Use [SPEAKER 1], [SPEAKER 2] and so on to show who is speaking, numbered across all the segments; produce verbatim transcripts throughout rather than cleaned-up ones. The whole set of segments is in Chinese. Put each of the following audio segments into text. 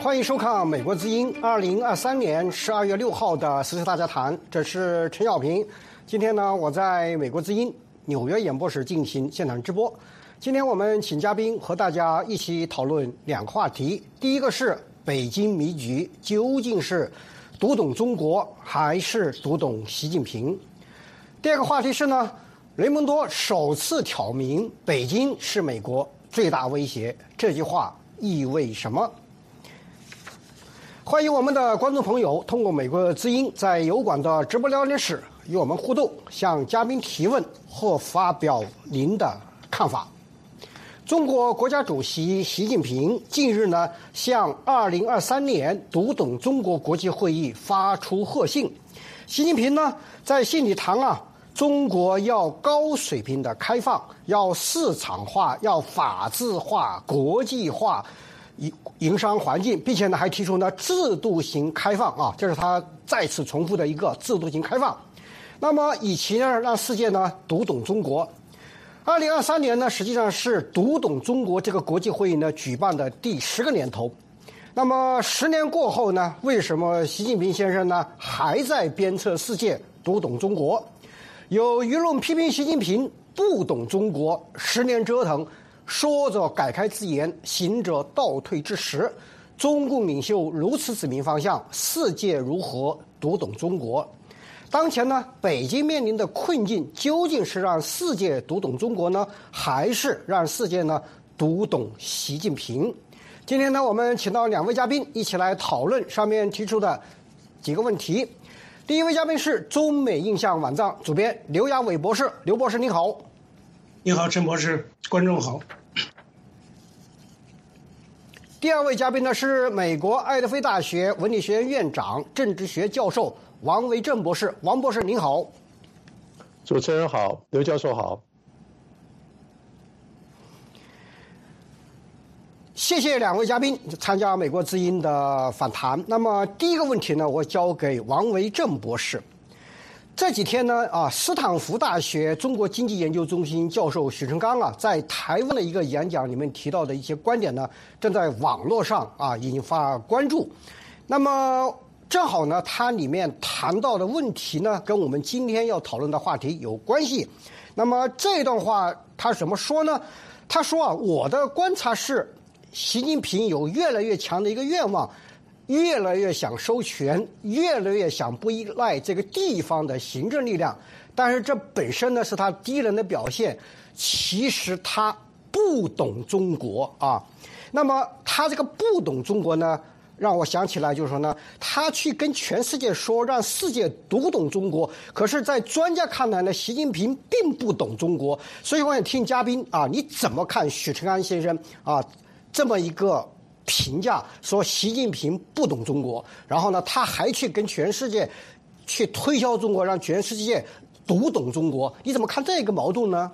[SPEAKER 1] 欢迎收看《美国之音》二零二三年十二月六号的时事大家谈，这是陈小平。今天呢，我在美国之音纽约演播室进行现场直播。今天我们请嘉宾和大家一起讨论两个话题，第一个是北京迷局究竟是读懂中国还是读懂习近平？第二个话题是呢，雷蒙多首次挑明北京是美国最大威胁，这句话意味什么？欢迎我们的观众朋友通过美国之音在油管的直播聊天室与我们互动，向嘉宾提问或发表您的看法。中国国家主席习近平近日呢，向二零二三年读懂中国国际会议发出贺信。习近平呢，在信里谈啊，中国要高水平的开放，要市场化，要法治化、国际化营商环境，并且呢还提出呢制度型开放啊，这是他再次重复的一个制度型开放。那么以其呢让世界呢读懂中国。二零二三年呢，实际上是读懂中国这个国际会议呢举办的第十个年头。那么十年过后呢，为什么习近平先生呢还在鞭策世界读懂中国？有舆论批评习近平不懂中国，十年折腾，说着改开之言，行着倒退之时。中共领袖如此指明方向，世界如何读懂中国？当前呢，北京面临的困境究竟是让世界读懂中国呢，还是让世界呢读懂习近平？今天呢，我们请到两位嘉宾一起来讨论上面提出的几个问题。第一位嘉宾是中美印象网站主编刘亚伟博士，刘博士你好。
[SPEAKER 2] 你好，陈博士，观众好。
[SPEAKER 1] 第二位嘉宾呢是美国爱德菲大学文理学院院长、政治学教授王维正博士，王博士您好。
[SPEAKER 3] 主持人好，刘教授好。
[SPEAKER 1] 谢谢两位嘉宾参加美国之音的访谈。那么第一个问题呢，我交给王维正博士。这几天呢，啊，斯坦福大学中国经济研究中心教授许成刚啊，在台湾的一个演讲里面提到的一些观点呢，正在网络上啊引发关注。那么正好呢，它里面谈到的问题呢，跟我们今天要讨论的话题有关系。那么这段话他怎么说呢？他说啊，我的观察是，习近平有越来越强的一个愿望。越来越想收权，越来越想不依赖这个地方的行政力量，但是这本身呢是他低人的表现。其实他不懂中国啊。那么他这个不懂中国呢，让我想起来就是说呢，他去跟全世界说让世界读懂中国，可是在专家看来呢，习近平并不懂中国。所以我想听嘉宾啊，你怎么看许成安先生啊这么一个评价，说习近平不懂中国，然后呢，他还去跟全世界去推销中国，让全世界读懂中国，你怎么看这个矛盾呢？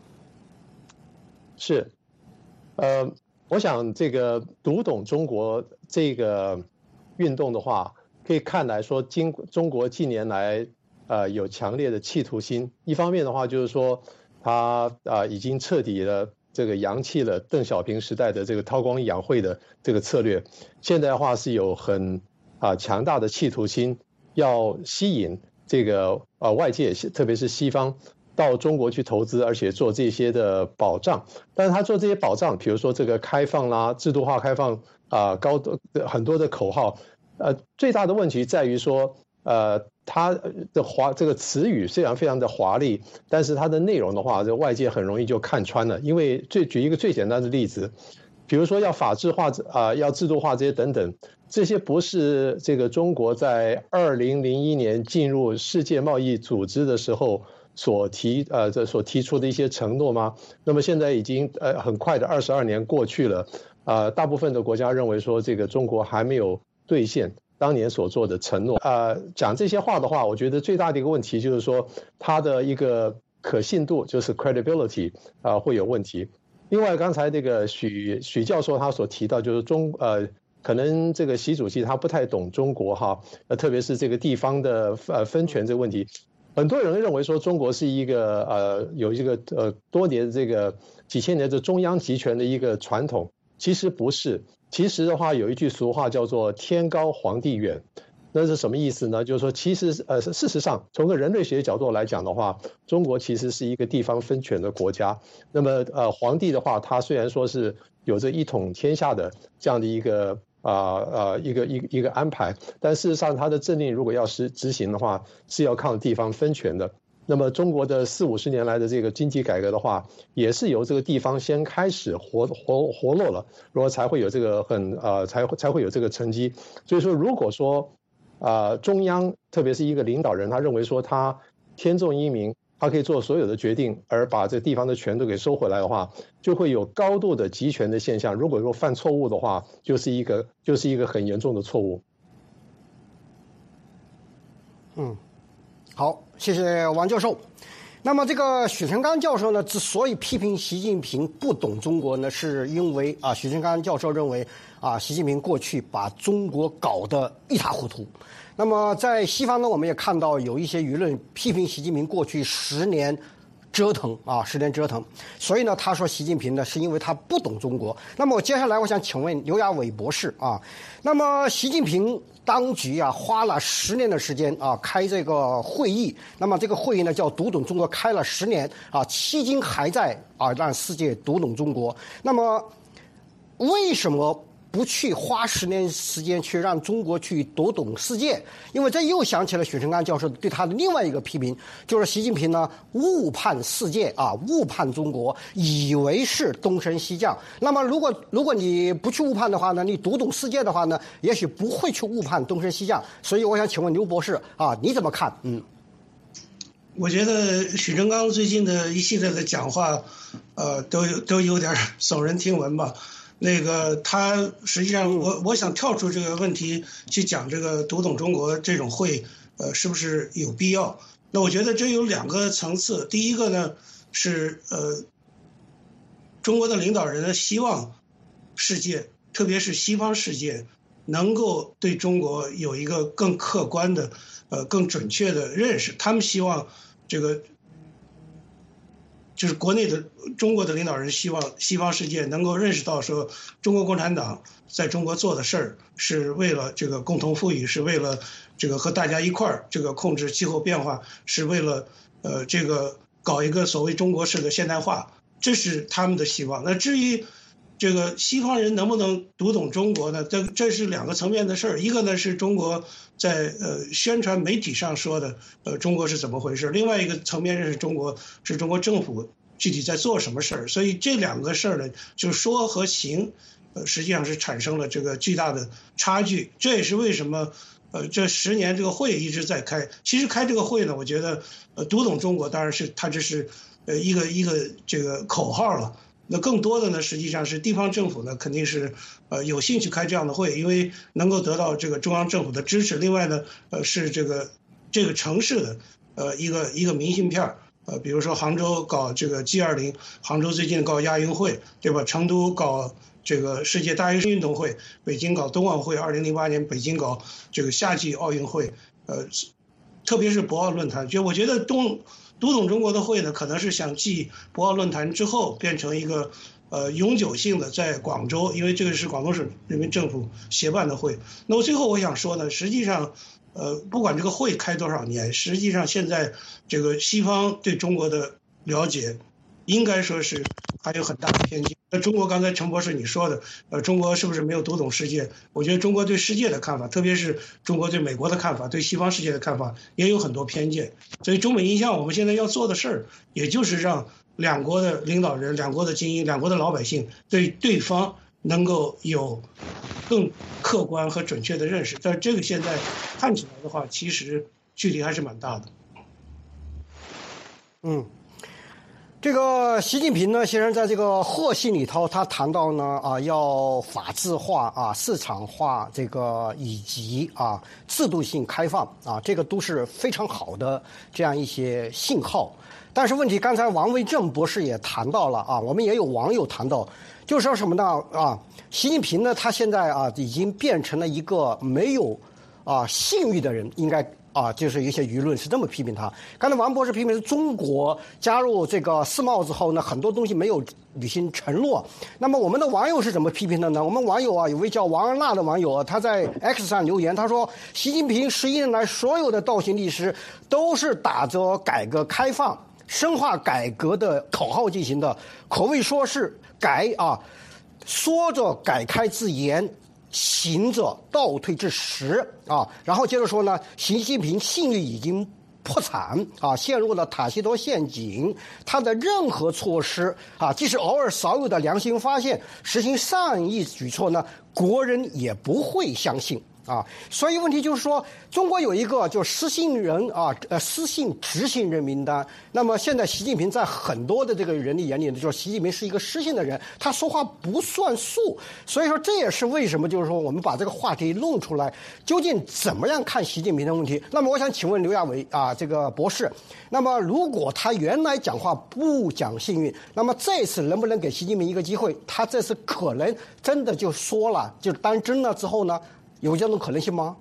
[SPEAKER 3] 是，呃，我想这个读懂中国这个运动的话，可以看来说，经中国近年来呃有强烈的企图心。一方面的话，就是说他啊、呃、已经彻底的这个扬弃了邓小平时代的这个韬光养晦的这个策略，现代化是有很啊强大的企图心，要吸引这个呃外界，特别是西方到中国去投资，而且做这些的保障。但是他做这些保障，比如说这个开放啦、制度化开放啊、高很多的口号，呃，最大的问题在于说，呃。它的华这个词语虽然非常的华丽，但是它的内容的话，这外界很容易就看穿了。因为最举一个最简单的例子，比如说要法治化啊、呃，要制度化这些等等，这些不是这个中国在二零零一年进入世界贸易组织的时候所提呃这所提出的一些承诺吗？那么现在已经呃很快的二十二年过去了，啊、呃，大部分的国家认为说这个中国还没有兑现当年所做的承诺。呃，讲这些话的话，我觉得最大的一个问题就是说，它的一个可信度，就是 credibility 啊、呃、会有问题。另外，刚才这个许许教授他所提到，就是中呃，可能这个习主席他不太懂中国哈，呃，特别是这个地方的呃分权这个问题。很多人认为说中国是一个呃有一个呃多年这个几千年的中央集权的一个传统。 其实不是。其实的话，有一句俗话叫做“天高皇帝远”。那是什么意思呢？就是说，其实呃，事实上，从个人类学角度来讲的话，中国其实是一个地方分权的国家。那么呃，皇帝的话，他虽然说是有着一统天下的这样的一个啊呃, 呃一个一个一个安排，但事实上，他的政令如果要实执行的话，是要靠地方分权的。那么中国的四五十年来的这个经济改革的话，也是由这个地方先开始活活活络了，然后才会有这个很呃才才会有这个成绩。所以说，如果说啊、呃，中央特别是一个领导人，他认为说他天纵英明，他可以做所有的决定，而把这地方的权都给收回来的话，就会有高度的集权的现象。如果说犯错误的话，就是一个就是一个很严重的错误。
[SPEAKER 1] 嗯，好，谢谢王教授。那么这个许成刚教授呢，之所以批评习近平不懂中国呢，是因为啊，许成刚教授认为啊，习近平过去把中国搞得一塌糊涂。那么在西方呢，我们也看到有一些舆论批评习近平过去十年折腾啊，十年折腾。所以呢，他说习近平呢是因为他不懂中国。那么我接下来我想请问刘亚伟博士啊，那么习近平当局啊，花了十年的时间啊，开这个会议。那么这个会议呢，叫读懂中国，开了十年啊，迄今还在啊让世界读懂中国。那么为什么不去花十年时间去让中国去读懂世界？因为这又想起了许成刚教授对他的另外一个批评，就是习近平呢误判世界啊，误判中国，以为是东升西降。那么如果如果你不去误判的话呢，你读懂世界的话呢，也许不会去误判东升西降。所以我想请问刘博士啊，你怎么看？嗯，
[SPEAKER 2] 我觉得许成刚最近的一系列的讲话，呃，都有都有点耸人听闻吧。那个他实际上我我想跳出这个问题去讲这个读懂中国这种会，呃，是不是有必要？那我觉得这有两个层次。第一个呢是呃，中国的领导人呢希望世界，特别是西方世界，能够对中国有一个更客观的、呃更准确的认识。他们希望这个。就是国内的中国的领导人希望西方世界能够认识到说，中国共产党在中国做的事儿是为了这个共同富裕，是为了这个和大家一块儿这个控制气候变化，是为了呃这个搞一个所谓中国式的现代化，这是他们的希望。那至于这个西方人能不能读懂中国呢？这这是两个层面的事儿。一个呢是中国在呃宣传媒体上说的，呃中国是怎么回事；另外一个层面认识中国是中国政府具体在做什么事儿。所以这两个事儿呢，就说和行，呃实际上是产生了这个巨大的差距。这也是为什么呃这十年这个会一直在开。其实开这个会呢，我觉得呃读懂中国当然是它这是呃一个一个这个口号了。那更多的呢，实际上是地方政府呢，肯定是呃有兴趣开这样的会，因为能够得到这个中央政府的支持。另外呢，呃是这个这个城市的呃一个一个明信片，呃比如说杭州搞这个 G 二十， 杭州最近搞亚运会，对吧？成都搞这个世界大学生运动会，北京搞冬奥会，二零零八年北京搞这个夏季奥运会，呃特别是博鳌论坛，就我觉得东。读懂中国的会呢，可能是想继博鳌论坛之后变成一个呃永久性的在广州，因为这个是广东省人民政府协办的会。那么最后我想说呢，实际上呃不管这个会开多少年，实际上现在这个西方对中国的了解应该说是还有很大的偏见。那中国刚才陈博士你说的，呃，中国是不是没有读懂世界？我觉得中国对世界的看法，特别是中国对美国的看法，对西方世界的看法，也有很多偏见。所以中美印象我们现在要做的事儿，也就是让两国的领导人、两国的精英、两国的老百姓对对方能够有更客观和准确的认识。但这个现在看起来的话，其实距离还是蛮大的。
[SPEAKER 1] 嗯。这个习近平呢，先生在这个贺信里头，他谈到呢啊，要法治化啊、市场化，这个以及啊制度性开放啊，这个都是非常好的这样一些信号。但是问题，刚才王维正博士也谈到了啊，我们也有网友谈到，就是说什么呢啊？习近平呢，他现在啊已经变成了一个没有啊信誉的人，应该啊，就是一些舆论是这么批评他。刚才王博士批评是中国加入这个世贸之后呢，很多东西没有履行承诺。那么我们的网友是怎么批评的呢？我们网友啊，有位叫王安娜的网友啊，他在 X 上留言，他说习近平十一年来所有的倒行逆施都是打着改革开放、深化改革的口号进行的，可谓说是改啊，说着改开之言，行着倒退之实啊。然后接着说呢，习近平信誉已经破产啊，陷入了塔西佗陷阱。他的任何措施啊，即使偶尔少有的良心发现，实行善意举措呢，国人也不会相信。啊，所以问题就是说，中国有一个就失信人啊，呃，失信执行人名单。那么现在习近平在很多的这个人的眼里，就是习近平是一个失信的人，他说话不算数。所以说这也是为什么就是说我们把这个话题弄出来，究竟怎么样看习近平的问题？那么我想请问刘亚伟啊，这个博士，那么如果他原来讲话不讲信誉，那么这次能不能给习近平一个机会？他这次可能真的就说了，就当真了之后呢？有这种可能性吗？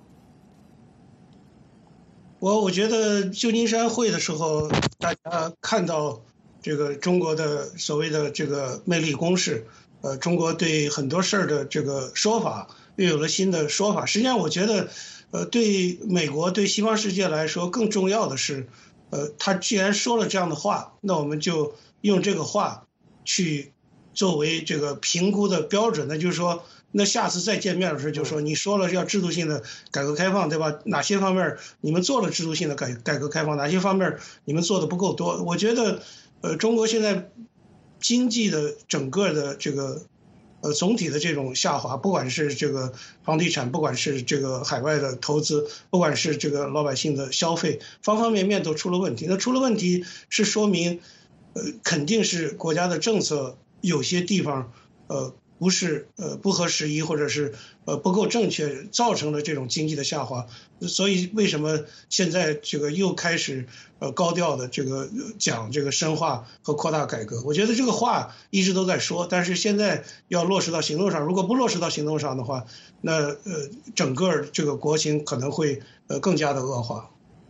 [SPEAKER 2] 我我觉得旧金山会的时候，大家看到这个中国的所谓的这个魅力攻势，呃，中国对很多事儿的这个说法又有了新的说法。实际上，我觉得，呃，对美国对西方世界来说，更重要的是，呃，他既然说了这样的话，那我们就用这个话去作为这个评估的标准。那就是说。那下次再见面的时候就说，你说了要制度性的改革开放，对吧？哪些方面你们做了制度性的改改革开放，哪些方面你们做的不够多？我觉得，呃，中国现在经济的整个的这个，呃，总体的这种下滑，不管是这个房地产，不管是这个海外的投资，不管是这个老百姓的消费，方方面面都出了问题。那出了问题是说明，呃，肯定是国家的政策有些地方，呃。不是呃不合时宜，或者是呃不够正确，造成了这种经济的下滑。所以为什么现在这个又开始呃高调的这个讲这个深化和扩大改革？我觉得这个话一直都在说，但是现在要落实到行动上。如果不落实到行动上的话，那呃整个这个国情可能会呃更加的恶化。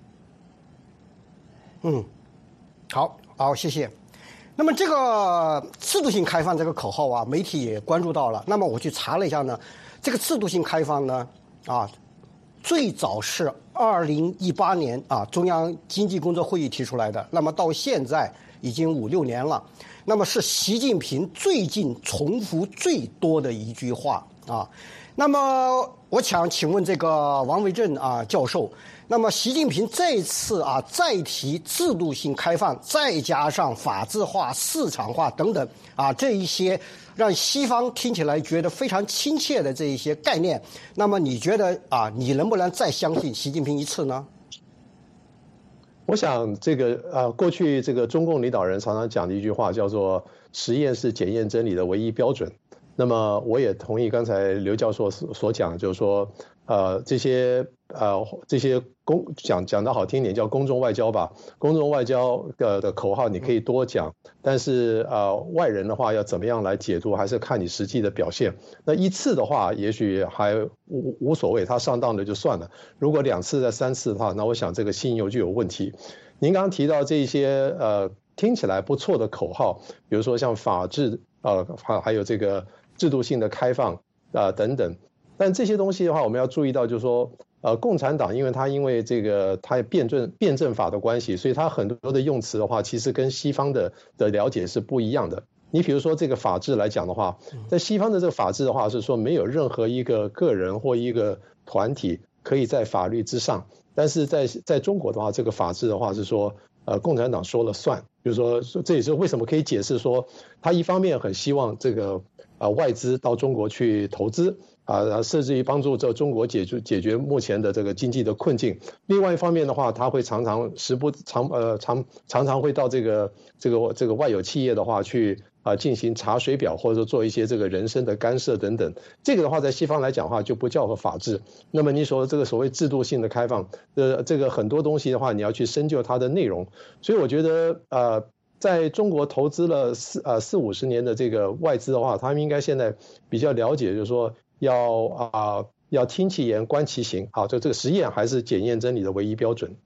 [SPEAKER 1] 嗯，好，好，谢谢。那么这个制度性开放这个口号啊，媒体也关注到了。那么我去查了一下呢，这个制度性开放呢，啊，最早是二零一八年啊中央经济工作会议提出来的。那么到现在已经五六年了。那么是习近平最近重复最多的一句话啊。那么我想请问这个王维正啊教授。那么，习近平这次啊再提制度性开放，再加上法治化、市场化等等啊这一些让西方听起来觉得非常亲切的这一些概念，那么你觉得啊，你能不能再相信习近平一次呢？
[SPEAKER 3] 我想这个呃，过去这个中共领导人常常讲的一句话叫做“实验是检验真理的唯一标准”。那么，我也同意刚才刘教授所讲，就是说，呃，这些呃这些公讲讲得好听点叫公众外交吧，公众外交的的口号你可以多讲，但是呃外人的话要怎么样来解读，还是看你实际的表现。那一次的话，也许还无无所谓，他上当了就算了。如果两次、再三次的话，那我想这个信用就有问题。您刚刚提到这些呃听起来不错的口号，比如说像法治，呃还还有这个制度性的开放啊、呃、等等。但这些东西的话，我们要注意到，就是说，呃，共产党因为它因为这个它辩证辩证法的关系，所以它很多的用词的话，其实跟西方的的了解是不一样的。你比如说这个法治来讲的话，在西方的这个法治的话是说，没有任何一个个人或一个团体可以在法律之上，但是在在中国的话，这个法治的话是说，呃，共产党说了算。比如说，这也是为什么可以解释说，他一方面很希望这个呃外资到中国去投资。啊，甚至于帮助这中国解决解决目前的这个经济的困境。另外一方面的话，他会常常时不常呃常常常会到这个这个这个外有企业的话去啊进行查水表，或者说做一些这个人身的干涉等等。这个的话，在西方来讲的话就不叫做法治。那么你说这个所谓制度性的开放，呃，这个很多东西的话，你要去深究它的内容。所以我觉得呃。在中国投资了四呃四五十年的这个外资的话，他们应该现在比较了解，就是说要啊、呃、 要听其言观其行。好，就这个实验还是检验真理的唯一标准。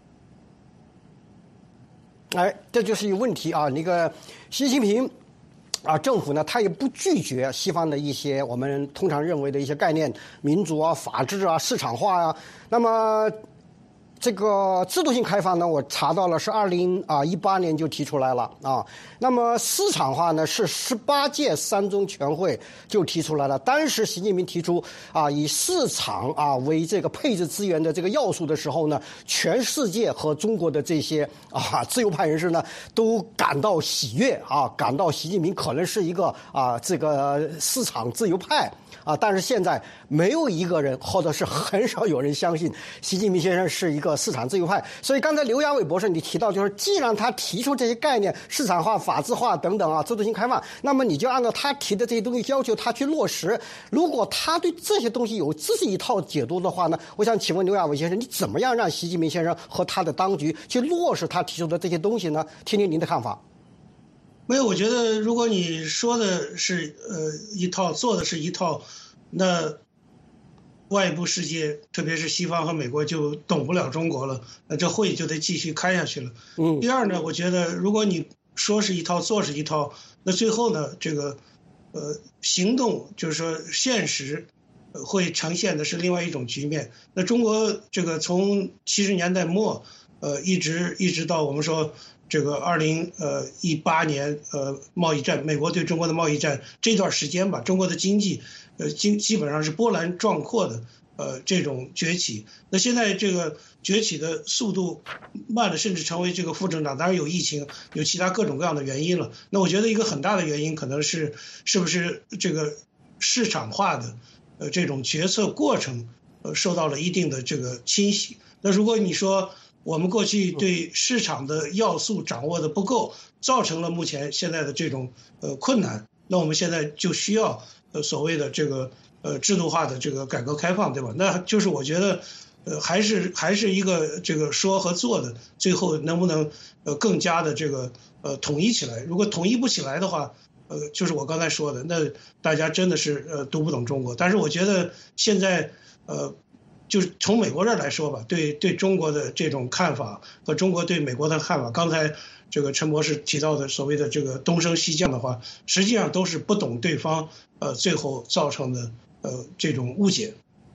[SPEAKER 1] 哎，这就是一个问题啊！那个习近平啊，政府呢，他也不拒绝西方的一些我们通常认为的一些概念，民主啊、法治啊、市场化啊。那么这个制度性开放呢，我查到了是二零啊一八年就提出来了啊。那么市场化呢，是十八届三中全会就提出来了。当时习近平提出啊，以市场啊为这个配置资源的这个要素的时候呢，全世界和中国的这些啊自由派人士呢，都感到喜悦啊，感到习近平可能是一个啊这个市场自由派。啊，但是现在没有一个人，或者是很少有人相信习近平先生是一个市场自由派。所以刚才刘亚伟博士你提到，就是既然他提出这些概念，市场化、法治化等等啊，制度性开放，那么你就按照他提的这些东西要求他去落实。如果他对这些东西有自己一套解读的话呢，我想请问刘亚伟先生，你怎么样让习近平先生和他的当局去落实他提出的这些东西呢？听听您的看法。
[SPEAKER 2] 没有，我觉得如果你说的是呃一套，做的是一套，那外部世界，特别是西方和美国就懂不了中国了，那这会就得继续开下去了。
[SPEAKER 1] 嗯。
[SPEAKER 2] 第二呢，我觉得如果你说是一套，做是一套，那最后呢，这个呃行动就是说现实会呈现的是另外一种局面。那中国这个从七十年代末呃一直一直到我们说。这个二零呃一八年呃贸易战，美国对中国的贸易战这段时间吧，中国的经济呃经基本上是波澜壮阔的呃这种崛起。那现在这个崛起的速度慢了，甚至成为这个负增长。当然有疫情，有其他各种各样的原因了。那我觉得一个很大的原因可能是是不是这个市场化的呃这种决策过程呃受到了一定的这个侵袭。那如果你说，我们过去对市场的要素掌握的不够，造成了目前现在的这种呃困难。那我们现在就需要呃所谓的这个呃制度化的这个改革开放，对吧？那就是我觉得呃还是还是一个这个说和做的，最后能不能呃更加的这个呃统一起来？如果统一不起来的话，呃就是我刚才说的，那大家真的是呃读不懂中国。但是我觉得现在呃。就是从美国这儿来说吧，对对中国的这种看法和中国对美国的看法，刚才这个陈博士提到的所谓的这个东升西降的话，实际上都是不懂对方，呃，最后造成的呃这种误解。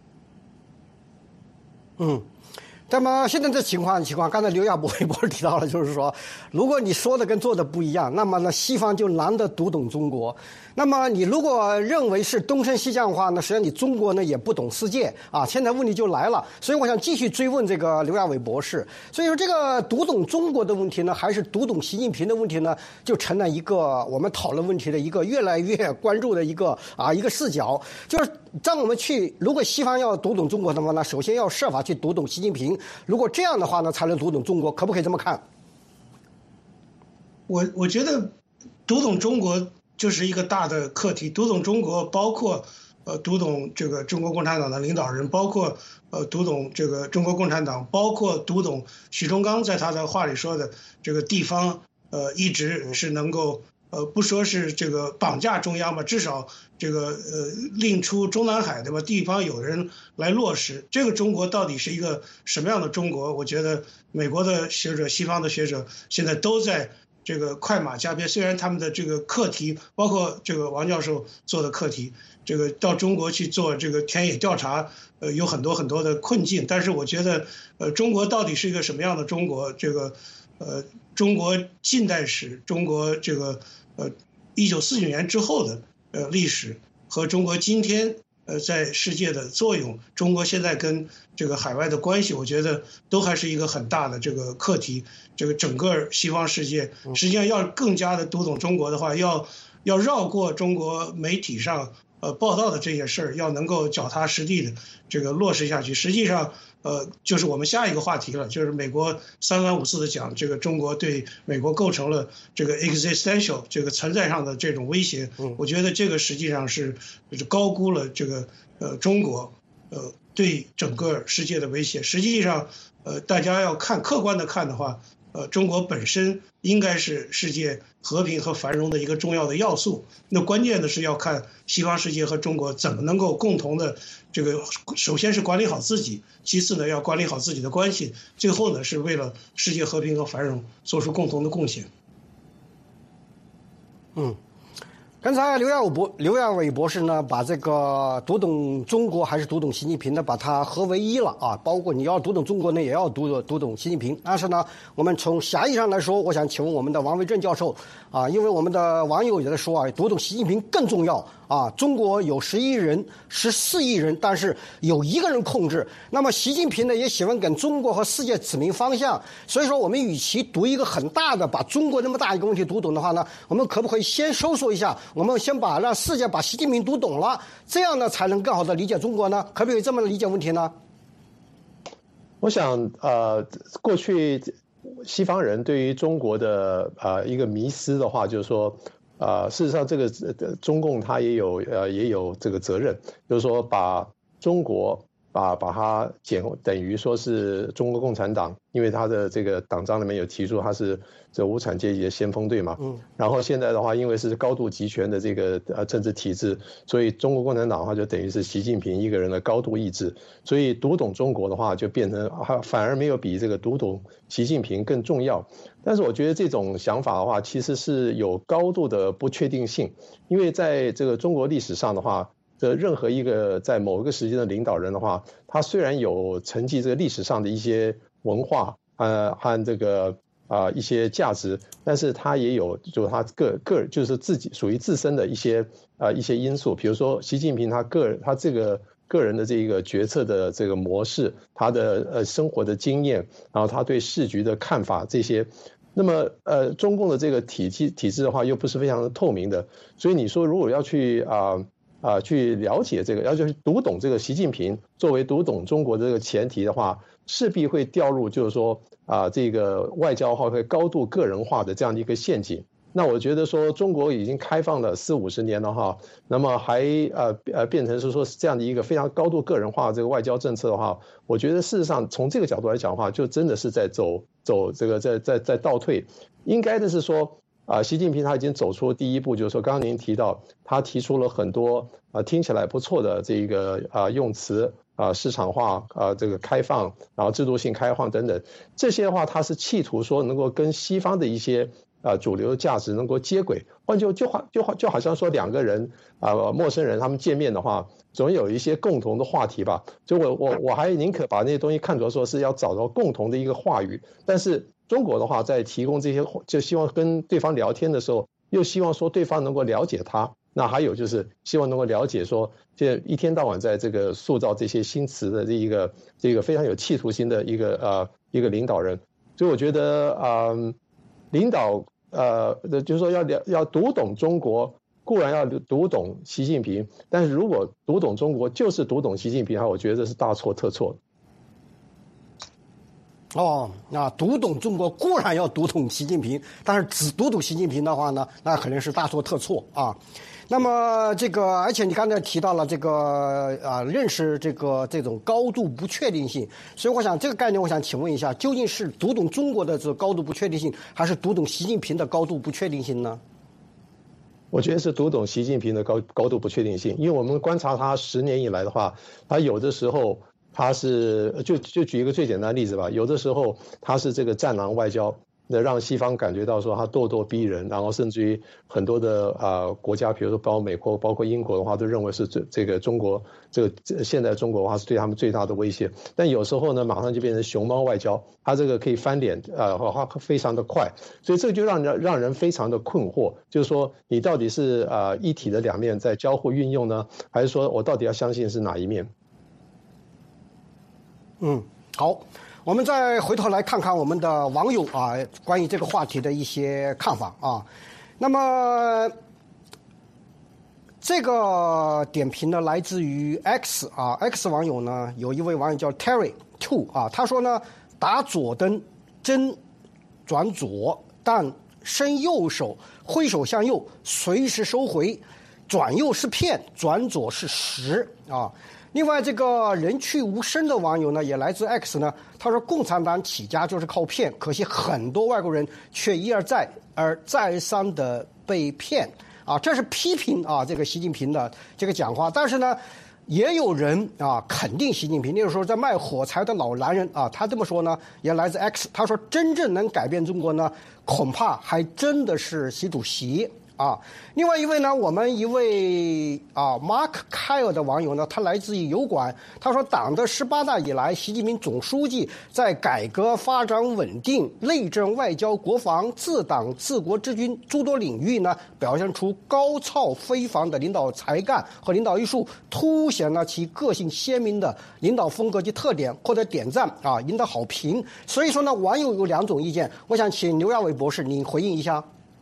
[SPEAKER 1] 嗯。那么现在这情况情况，刚才刘亚博博士提到了，就是说，如果你说的跟做的不一样，那么呢，西方就难得读懂中国。那么你如果认为是东升西降的话呢，实际上你中国呢也不懂世界啊。现在问题就来了，所以我想继续追问这个刘亚伟博士。所以说，这个读懂中国的问题呢，还是读懂习近平的问题呢，就成了一个我们讨论问题的一个越来越关注的一个啊一个视角。就是当我们去，如果西方要读懂中国的话呢，首先要设法去读懂习近平。如果这样的话呢，才能读懂中国，可不可以这么看？
[SPEAKER 2] 我我觉得读懂中国就是一个大的课题。读懂中国包括呃读懂这个中国共产党的领导人，包括呃读懂这个中国共产党，包括读懂许忠刚在他的话里说的这个地方呃一直是能够呃不说是这个绑架中央吧，至少这个呃令出中南海对吧？地方有人来落实这个中国到底是一个什么样的中国？我觉得美国的学者、西方的学者现在都在这个快马加鞭。虽然他们的这个课题，包括这个王教授做的课题，这个到中国去做这个田野调查，呃，有很多很多的困境。但是我觉得，呃，中国到底是一个什么样的中国？这个，呃，中国近代史，中国这个，呃，一九四九年之后的呃历史和中国今天呃在世界的作用，中国现在跟这个海外的关系，我觉得都还是一个很大的这个课题。这个整个西方世界实际上要更加的读懂中国的话，要要绕过中国媒体上呃报道的这些事儿，要能够脚踏实地的这个落实下去。实际上，呃，就是我们下一个话题了，就是美国三番五次的讲这个中国对美国构成了这个 existential 这个存在上的这种威胁。我觉得这个实际上是就是高估了这个呃中国呃对整个世界的威胁。实际上，呃，大家要看客观的看的话， 呃，中国本身应该是世界和平和繁荣的一个重要的要素。那关键的是要看西方世界和中国怎么能够共同的这个，首先是管理好自己，其次呢要管理好自己的关系，最后呢是为了世界和平和繁荣做出共同的贡献。
[SPEAKER 1] 嗯。刚才刘亚伟博刘亚伟博士呢，把这个读懂中国还是读懂习近平呢，把它合为一了啊。包括你要读懂中国呢，也要读读懂习近平。但是呢，我们从狭义上来说，我想请问我们的王维正教授啊，因为我们的网友也在说啊，读懂习近平更重要啊。中国有十亿人、十四亿人，但是有一个人控制。那么习近平呢，也喜欢给中国和世界指明方向。所以说，我们与其读一个很大的，把中国那么大一个问题读懂的话呢，我们可不可以先收缩一下？我们先把让世界把习近平读懂了，这样呢才能更好的理解中国呢？可不可以这么理解问题呢？
[SPEAKER 3] 我想，呃，过去西方人对于中国的呃一个迷思的话，就是说，呃，事实上这个中共它也有呃也有这个责任，就是说把中国把把它减等于说是中国共产党，因为它的这个党章里面有提出它是这无产阶级的先锋队嘛，嗯，然后现在的话，因为是高度集权的这个呃政治体制，所以中国共产党的话就等于是习近平一个人的高度意志，所以读懂中国的话就变成反而没有比这个读懂习近平更重要。但是我觉得这种想法的话，其实是有高度的不确定性，因为在这个中国历史上的话，的任何一个在某一个时间的领导人的话，他虽然有承继这个历史上的一些文化呃和这个啊、呃、一些价值，但是他也有就他个个就是自己属于自身的一些啊、呃、一些因素，比如说习近平他个人他这个个人的这个决策的这个模式，他的呃生活的经验，然后他对世局的看法这些。那么，呃，中共的这个体系体制的话，又不是非常的透明的，所以你说如果要去啊啊、呃呃、去了解这个，要去读懂这个习近平作为读懂中国的这个前提的话，势必会掉入就是说啊、呃、这个外交化会高度个人化的这样的一个陷阱。那我觉得说中国已经开放了四五十年了哈，那么还呃呃变成是说是这样的一个非常高度个人化的这个外交政策的话，我觉得事实上从这个角度来讲的话，就真的是在走走这个在在在倒退。应该的是说啊、呃，习近平他已经走出第一步，就是说刚刚您提到他提出了很多啊、呃、听起来不错的这个啊、呃、用词啊、呃、市场化啊、呃、这个开放，然后制度性开放等等，这些的话他是企图说能够跟西方的一些啊，主流价值能够接轨，换就就好就好就好像说两个人啊、呃，陌生人他们见面的话，总有一些共同的话题吧。所以我我我还宁可把那些东西看作说是要找到共同的一个话语。但是中国的话，在提供这些就希望跟对方聊天的时候，又希望说对方能够了解他。那还有就是希望能够了解说，这一天到晚在这个塑造这些新词的这一个这个非常有企图心的一个呃一个领导人。所以我觉得啊、呃，领导。呃，就是说要要读懂中国，固然要读懂习近平，但是如果读懂中国就是读懂习近平的话，我觉得这是大错特错。
[SPEAKER 1] 哦，那读懂中国固然要读懂习近平，但是只读懂习近平的话呢，那肯定是大错特错啊。那么这个，而且你刚才提到了这个啊，认识这个这种高度不确定性，所以我想这个概念，我想请问一下，究竟是读懂中国的这个高度不确定性，还是读懂习近平的高度不确定性呢？
[SPEAKER 3] 我觉得是读懂习近平的高高度不确定性，因为我们观察他十年以来的话，他有的时候他是就就举一个最简单的例子吧，有的时候他是这个战狼外交。那让西方感觉到说他咄咄逼人，然后甚至于很多的啊、呃、国家，比如说包括美国、包括英国的话，都认为是这这个中国这个现在中国的话是对他们最大的威胁。但有时候呢，马上就变成熊猫外交，他这个可以翻脸，呃，他非常的快，所以这就让人让人非常的困惑，就是说你到底是啊、呃、一体的两面在交互运用呢，还是说我到底要相信是哪一面？
[SPEAKER 1] 嗯，好。我们再回头来看看我们的网友啊，关于这个话题的一些看法啊。那么这个点评呢，来自于 X 啊 ，X 网友呢，有一位网友叫 Terry Two 啊，他说呢，打左灯真转左，但伸右手挥手向右，随时收回。 转右是骗，转左是实啊。另外，这个人去无声的网友呢，也来自 X 呢，他说共产党起家就是靠骗，可惜很多外国人却一而再而再三的被骗啊，这是批评啊这个习近平的这个讲话。但是呢，也有人啊肯定习近平，例如说在卖火柴的老男人啊，他这么说呢，也来自 X， 他说真正能改变中国呢，恐怕还真的是习主席。啊，另外一位呢，我们一位啊 Mark Kyle 的网友呢，他来自于油管，他说党的十八大以来，习近平总书记在改革、发展、稳定、内政、外交、国防、治党、治国治军诸多领域呢，表现出高超非凡的领导才干和领导艺术，凸显了其个性鲜明的领导风格及特点，获得点赞啊，赢得好评。所以说呢，网友有两种意见，我想请刘亚伟博士您回应一下。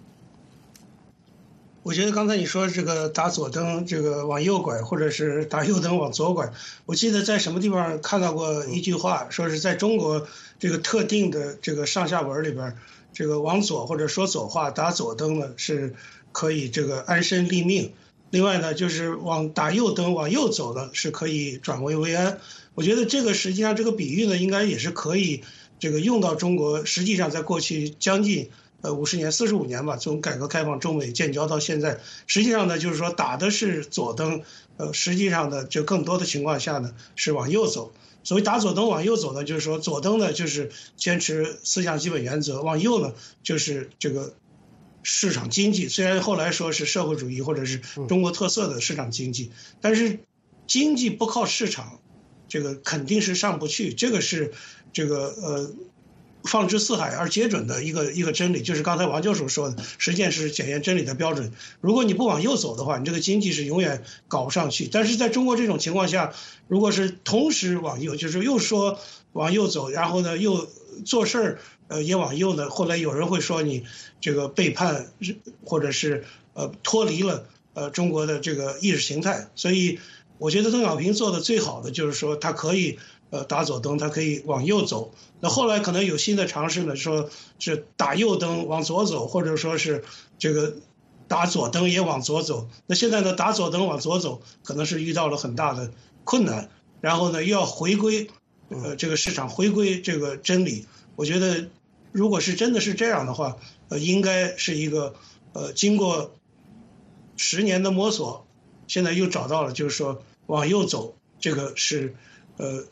[SPEAKER 2] 我觉得刚才你说这个打左灯，这个往右拐，或者是打右灯往左拐，我记得在什么地方看到过一句话，说是在中国这个特定的这个上下文里边，这个往左或者说左话打左灯呢是可以这个安身立命，另外呢就是往打右灯往右走呢是可以转危为安。我觉得这个实际上这个比喻呢应该也是可以这个用到中国，实际上在过去将近。呃，五十年、四十五年吧，从改革开放、中美建交到现在，实际上呢，就是说打的是左灯，呃，实际上呢，就更多的情况下呢是往右走。所谓打左灯往右走呢，就是说左灯呢就是坚持思想基本原则，往右呢就是这个市场经济。虽然后来说是社会主义或者是中国特色的市场经济，但是经济不靠市场，这个肯定是上不去。这个是这个呃。放之四海而皆准的一个一个真理，就是刚才王教授说的，实践是检验真理的标准。如果你不往右走的话，你这个经济是永远搞不上去。但是在中国这种情况下，如果是同时往右，就是又说往右走，然后呢又做事儿呃也往右呢，后来有人会说你这个背叛或者是呃脱离了呃中国的这个意识形态。所以我觉得邓小平做的最好的就是说他可以呃打左灯，他可以往右走。那后来可能有新的尝试呢，说是打右灯往左走，或者说是这个打左灯也往左走。那现在呢，打左灯往左走，可能是遇到了很大的困难，然后呢又要回归呃这个市场，回归这个真理。我觉得如果是真的是这样的话，呃，应该是一个呃经过十年的摸索，现在又找到了，就是说往右走，这个是呃。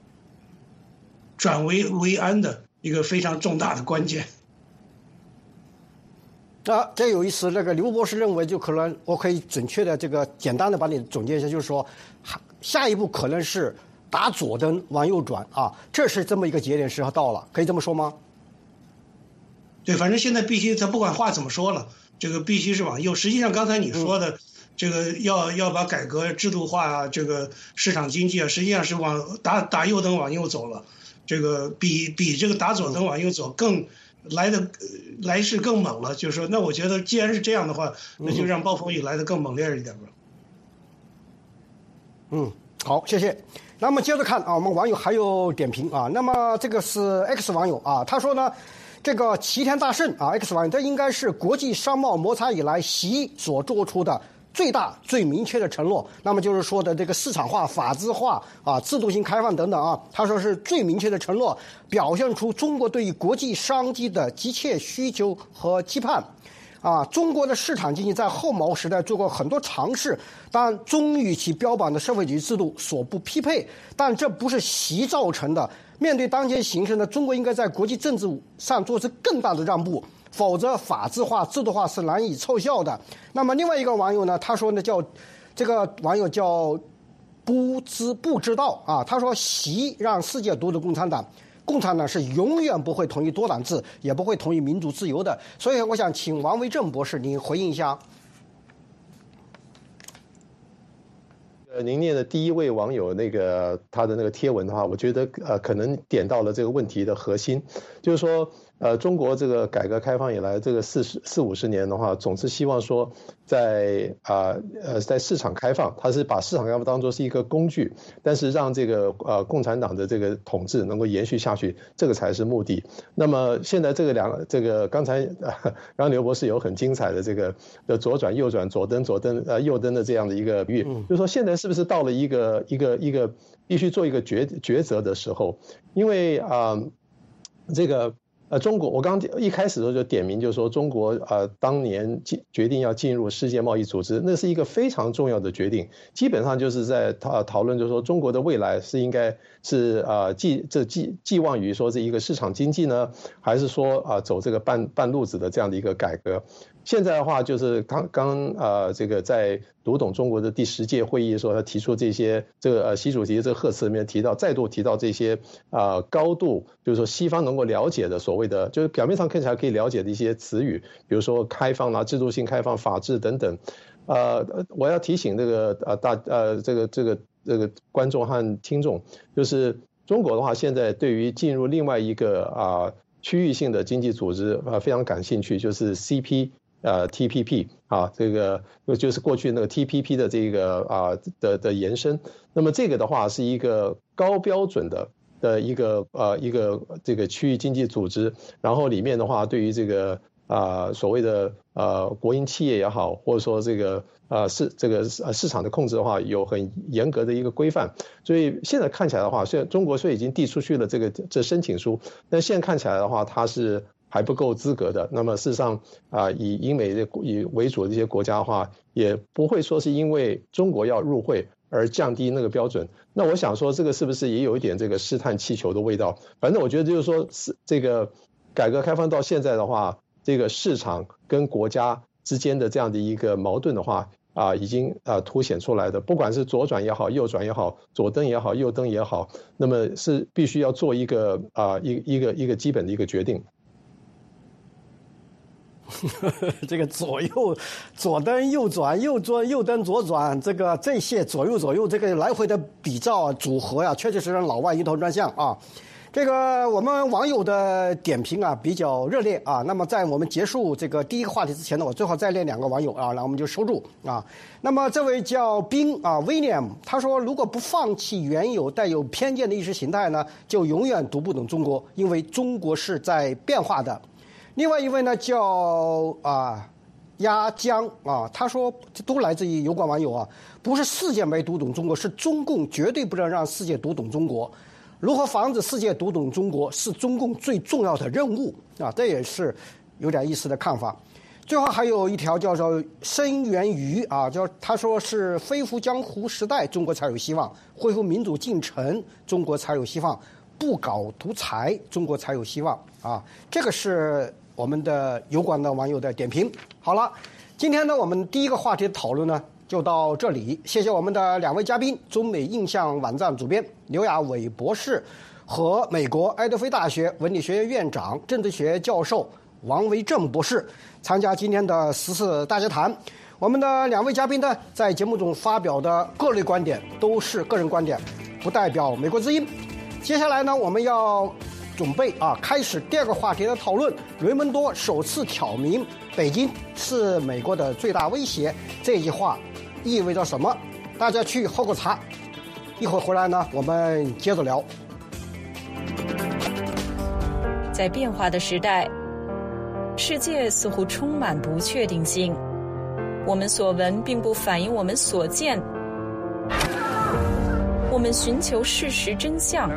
[SPEAKER 2] 转危为安的一个非常重大的关键。
[SPEAKER 1] 啊，这有意思。那个刘博士认为，就可能我可以准确的这个简单的把你总结一下，就是说，下一步可能是打左灯往右转啊，这是这么一个节点时候到了，可以这么说吗？
[SPEAKER 2] 对，反正现在必须，他不管话怎么说了，这个必须是往右。实际上刚才你说的。嗯这个要要把改革制度化啊，这个市场经济啊，实际上是往打打右灯往右走了，这个比比这个打左灯往右走更来的来势更猛了。就是说，那我觉得既然是这样的话，那就让暴风雨来得更猛烈一点吧。
[SPEAKER 1] 嗯，好，谢谢。那么接着看啊，我们网友还有点评啊。那么这个是 X 网友啊，他说呢。这个齐天大圣啊 ，X 网友，这应该是国际商贸摩擦以来习所做出的最大、最明确的承诺。那么就是说的这个市场化、法治化啊、制度性开放等等啊，他说是最明确的承诺，表现出中国对于国际商机的急切需求和期盼。啊，中国的市场经济在后毛时代做过很多尝试，但终与其标榜的社会主义制度所不匹配。但这不是习造成的。面对当前形势呢，中国应该在国际政治上做出更大的让步，否则法治化、制度化是难以奏效的。那么另外一个网友呢，他说呢叫这个网友叫不知不知道啊，他说习让世界读的共产党。共产党是永远不会同意多党制，也不会同意民主自由的。所以我想请王维正博士您回应一下。
[SPEAKER 3] 呃，您念的第一位网友那个他的那个贴文的话，我觉得呃可能点到了这个问题的核心，就是说呃，中国这个改革开放以来，这个四十四五十年的话，总是希望说在啊 呃, 呃在市场开放，它是把市场开放当作是一个工具，但是让这个呃共产党的这个统治能够延续下去，这个才是目的。那么现在这个两这个刚才呃刚刚刘博士有很精彩的这个的左转右转左灯左灯呃右灯的这样的一个比喻，就是说现在是不是到了一个一个一个必须做一个抉抉择的时候？因为啊、呃、这个。呃，中国，我刚刚一开始的时候就点名，就是说中国呃当年决定要进入世界贸易组织，那是一个非常重要的决定，基本上就是在讨讨论，就是说中国的未来是应该是呃寄这寄寄望于说是一个市场经济呢，还是说啊、呃、走这个半半路子的这样的一个改革？现在的话，就是刚刚呃这个在读懂中国的第十届会议的时候，他提出这些这个呃习主席的这个贺词里面提到，再度提到这些啊、呃、高度就是说西方能够了解的所谓的，就是表面上看起来可以了解的一些词语，比如说开放啦、制度性开放、法治等等。呃，我要提醒这个呃大呃这个这个这个观众和听众，就是中国的话，现在对于进入另外一个啊、呃、区域性的经济组织啊、呃、非常感兴趣，就是 C P。呃 ，T P P 啊，这个就是过去那个 T P P 的这个啊的的延伸。那么这个的话是一个高标准的的一个呃一个这个区域经济组织，然后里面的话对于这个啊、呃、所谓的呃国营企业也好，或者说这个呃市这个呃市场的控制的话，有很严格的一个规范。所以现在看起来的话，现在中国虽然已经递出去了这个这申请书，但现在看起来的话，它是还不够资格的。那么事实上啊、呃，以英美以为主的这些国家的话，也不会说是因为中国要入会而降低那个标准。那我想说，这个是不是也有一点这个试探气球的味道？反正我觉得就是说，是这个改革开放到现在的话，这个市场跟国家之间的这样的一个矛盾的话啊、呃，已经啊、呃、凸显出来的。不管是左转也好，右转也好，左灯也好，右灯也好，那么是必须要做一个啊、呃、一一个一个基本的一个决定。
[SPEAKER 1] 这个左右左灯右转右转右灯左转，这个这些左右左右这个来回的比照组合呀、啊，确确实实让老外一头转向啊。这个我们网友的点评啊比较热烈啊。那么在我们结束这个第一个话题之前呢，我最后再念两个网友啊，然后我们就收住啊。那么这位叫宾啊 William， 他说如果不放弃原有带有偏见的意识形态呢，就永远读不懂中国，因为中国是在变化的。另外一位呢叫啊鸭江啊，他说这都来自于油管网友啊，不是世界没读懂中国，是中共绝对不能让世界读懂中国。如何防止世界读懂中国是中共最重要的任务啊，这也是有点意思的看法。最后还有一条叫做申源于啊，叫他说是恢复江湖时代，中国才有希望；恢复民主进程，中国才有希望；不搞独裁，中国才有希望啊。这个是我们的油管的网友的点评。好了，今天呢，我们第一个话题的讨论呢就到这里。谢谢我们的两位嘉宾，中美印象网站主编刘亚伟博士和美国爱德菲大学文理学院院长、政治学教授王维正博士参加今天的时事大家谈。我们的两位嘉宾呢，在节目中发表的各类观点都是个人观点，不代表美国之音。接下来呢，我们要准备啊，开始第二个话题的讨论。雷蒙多首次挑明北京是美国的最大威胁，这句话意味着什么？大家去喝个茶，一会儿回来呢，我们接着聊。
[SPEAKER 4] 在变化的时代，世界似乎充满不确定性。我们所闻并不反映我们所见。我们寻求事实真相。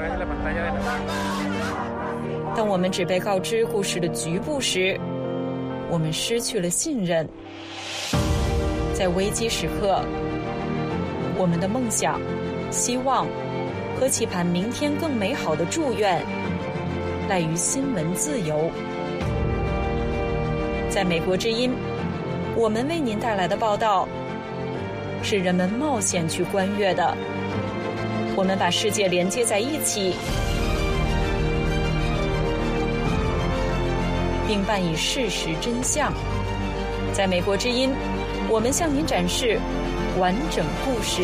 [SPEAKER 4] 当我们只被告知故事的局部时，我们失去了信任。在危机时刻，我们的梦想、希望和期盼明天更美好的祝愿，赖于新闻自由。在美国之音，我们为您带来的报道是人们冒险去观阅的。我们把世界连接在一起，并伴以事实真相。在美国之音，我们向您展示完整故事。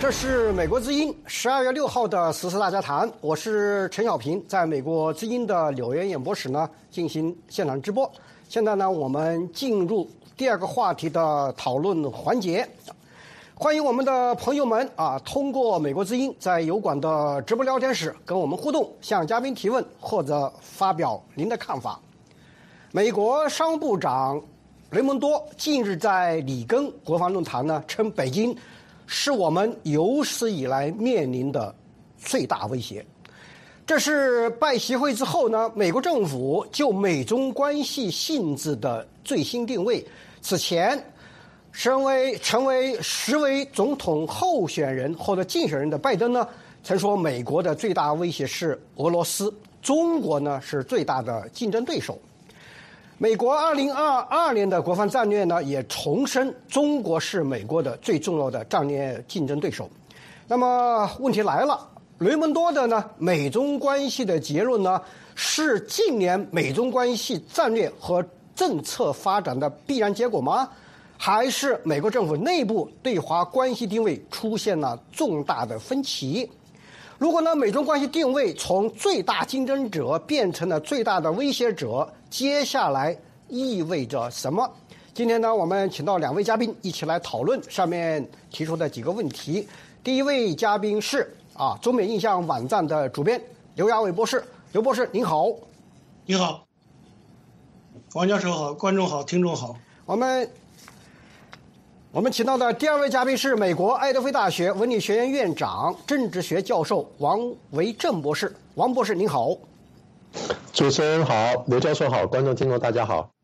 [SPEAKER 1] 这是美国之音十二月六号的时事大家谈，我是陈小平，在美国之音的纽约演播室呢进行现场直播。现在呢，我们进入第二个话题的讨论环节。欢迎我们的朋友们啊，通过美国之音在油管的直播聊天室跟我们互动，向嘉宾提问或者发表您的看法。美国商务部长雷蒙多近日在里根国防论坛呢，称北京是我们有史以来面临的最大威胁。这是拜习会之后呢，美国政府就美中关系性质的最新定位。此前，身为成为十位总统候选人或者竞选人的拜登呢，曾说美国的最大威胁是俄罗斯，中国呢是最大的竞争对手。美国二零二二年的国防战略呢，也重申中国是美国的最重要的战略竞争对手。那么问题来了，雷蒙多的呢美中关系的结论呢，是近年美中关系战略和政策发展的必然结果吗？还是美国政府内部对华关系定位出现了重大的分歧？如果呢，美中关系定位从最大竞争者变成了最大的威胁者，接下来意味着什么？今天呢，我们请到两位嘉宾一起来讨论上面提出的几个问题。第一位嘉宾是啊，中美印象网站的主编刘亚伟博士。刘博士您好。
[SPEAKER 2] 你好，王教授好，观众好，听众好。
[SPEAKER 1] 我们我们请到的第二位嘉宾是美国爱德菲大学文理学院院长、政治学教授王维正博士。王博士您好。
[SPEAKER 3] 主持人好，刘教授好，观众听众大家好。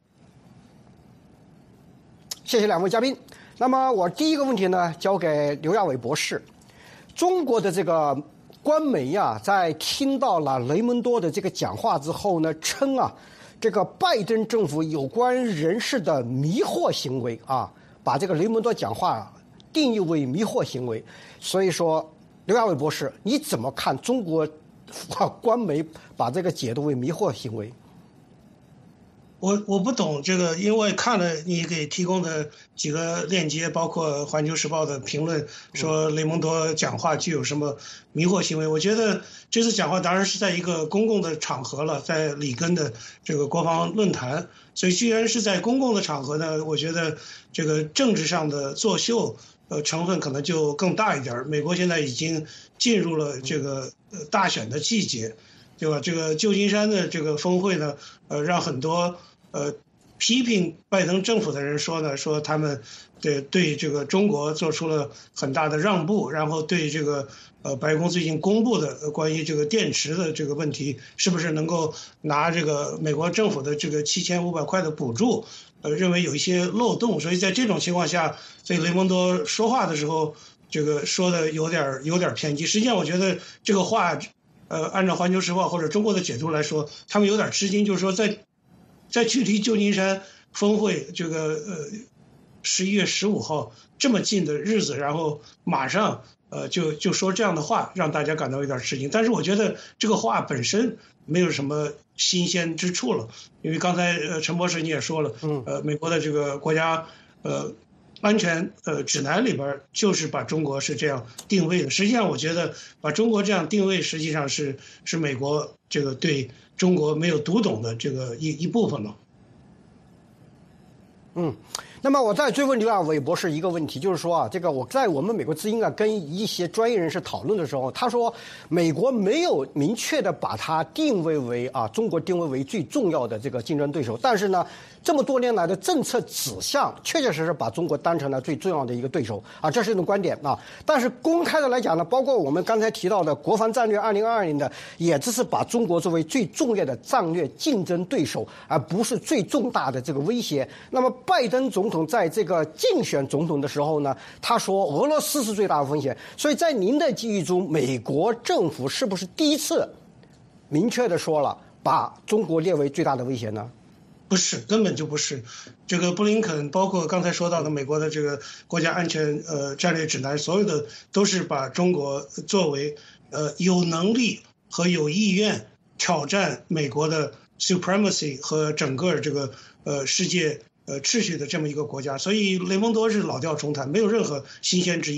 [SPEAKER 1] 谢谢两位嘉宾。那么我第一个问题呢，交给刘亚伟博士。中国的这个官媒啊，在听到了雷蒙多的这个讲话之后呢，称啊，这个拜登政府有关人士的迷惑行为啊，把这个雷蒙多讲话定义为迷惑行为。所以说，刘亚伟博士，你怎么看中国官媒把这个解读为迷惑行为？
[SPEAKER 2] 我我不懂这个，因为看了你给提供的几个链接，包括《环球时报》的评论，说雷蒙多讲话具有什么迷惑行为。我觉得这次讲话当然是在一个公共的场合了，在里根的这个国防论坛，所以既然是在公共的场合呢，我觉得这个政治上的作秀呃成分可能就更大一点。美国现在已经进入了这个呃大选的季节，对吧？这个旧金山的这个峰会呢，呃，让很多呃批评拜登政府的人说呢，说他们对对这个中国做出了很大的让步，然后对这个呃白宫最近公布的关于这个电池的这个问题，是不是能够拿这个美国政府的这个七千五百块的补助，呃，认为有一些漏洞，所以在这种情况下，所以雷蒙多说话的时候，这个说的有点有点偏激。实际上，我觉得这个话。呃，按照《环球时报》或者中国的解读来说，他们有点吃惊，就是说在，在距离旧金山峰会这个呃十一月十五号这么近的日子，然后马上呃就就说这样的话，让大家感到有点吃惊。但是我觉得这个话本身没有什么新鲜之处了，因为刚才呃陈博士你也说了，呃，美国的这个国家呃。安全呃指南里边就是把中国是这样定位的。实际上，我觉得把中国这样定位，实际上是是美国这个对中国没有读懂的这个一一部分了。
[SPEAKER 1] 嗯，那么我再追问刘亚伟博士一个问题，就是说啊，这个我在我们美国之音啊跟一些专业人士讨论的时候，他说美国没有明确的把它定位为啊中国定位为最重要的这个竞争对手，但是呢。这么多年来的政策指向，确确实实把中国当成了最重要的一个对手啊，这是一种观点啊。但是公开的来讲呢，包括我们刚才提到的国防战略二零二二年的，也只是把中国作为最重要的战略竞争对手，而不是最重大的这个威胁。那么拜登总统在这个竞选总统的时候呢，他说俄罗斯是最大的风险。所以在您的记忆中，美国政府是不是第一次明确的说了把中国列为最大的威胁呢？
[SPEAKER 2] 不是，根本就不是。这个布林肯，包括刚才说到的美国的这个国家安全呃战略指南，所有的都是把中国作为呃有能力和有意愿挑战美国的 supremacy 和整个这个呃世界呃秩序的这么一个国家。所以雷蒙多是老调重弹，没有任何新鲜之意。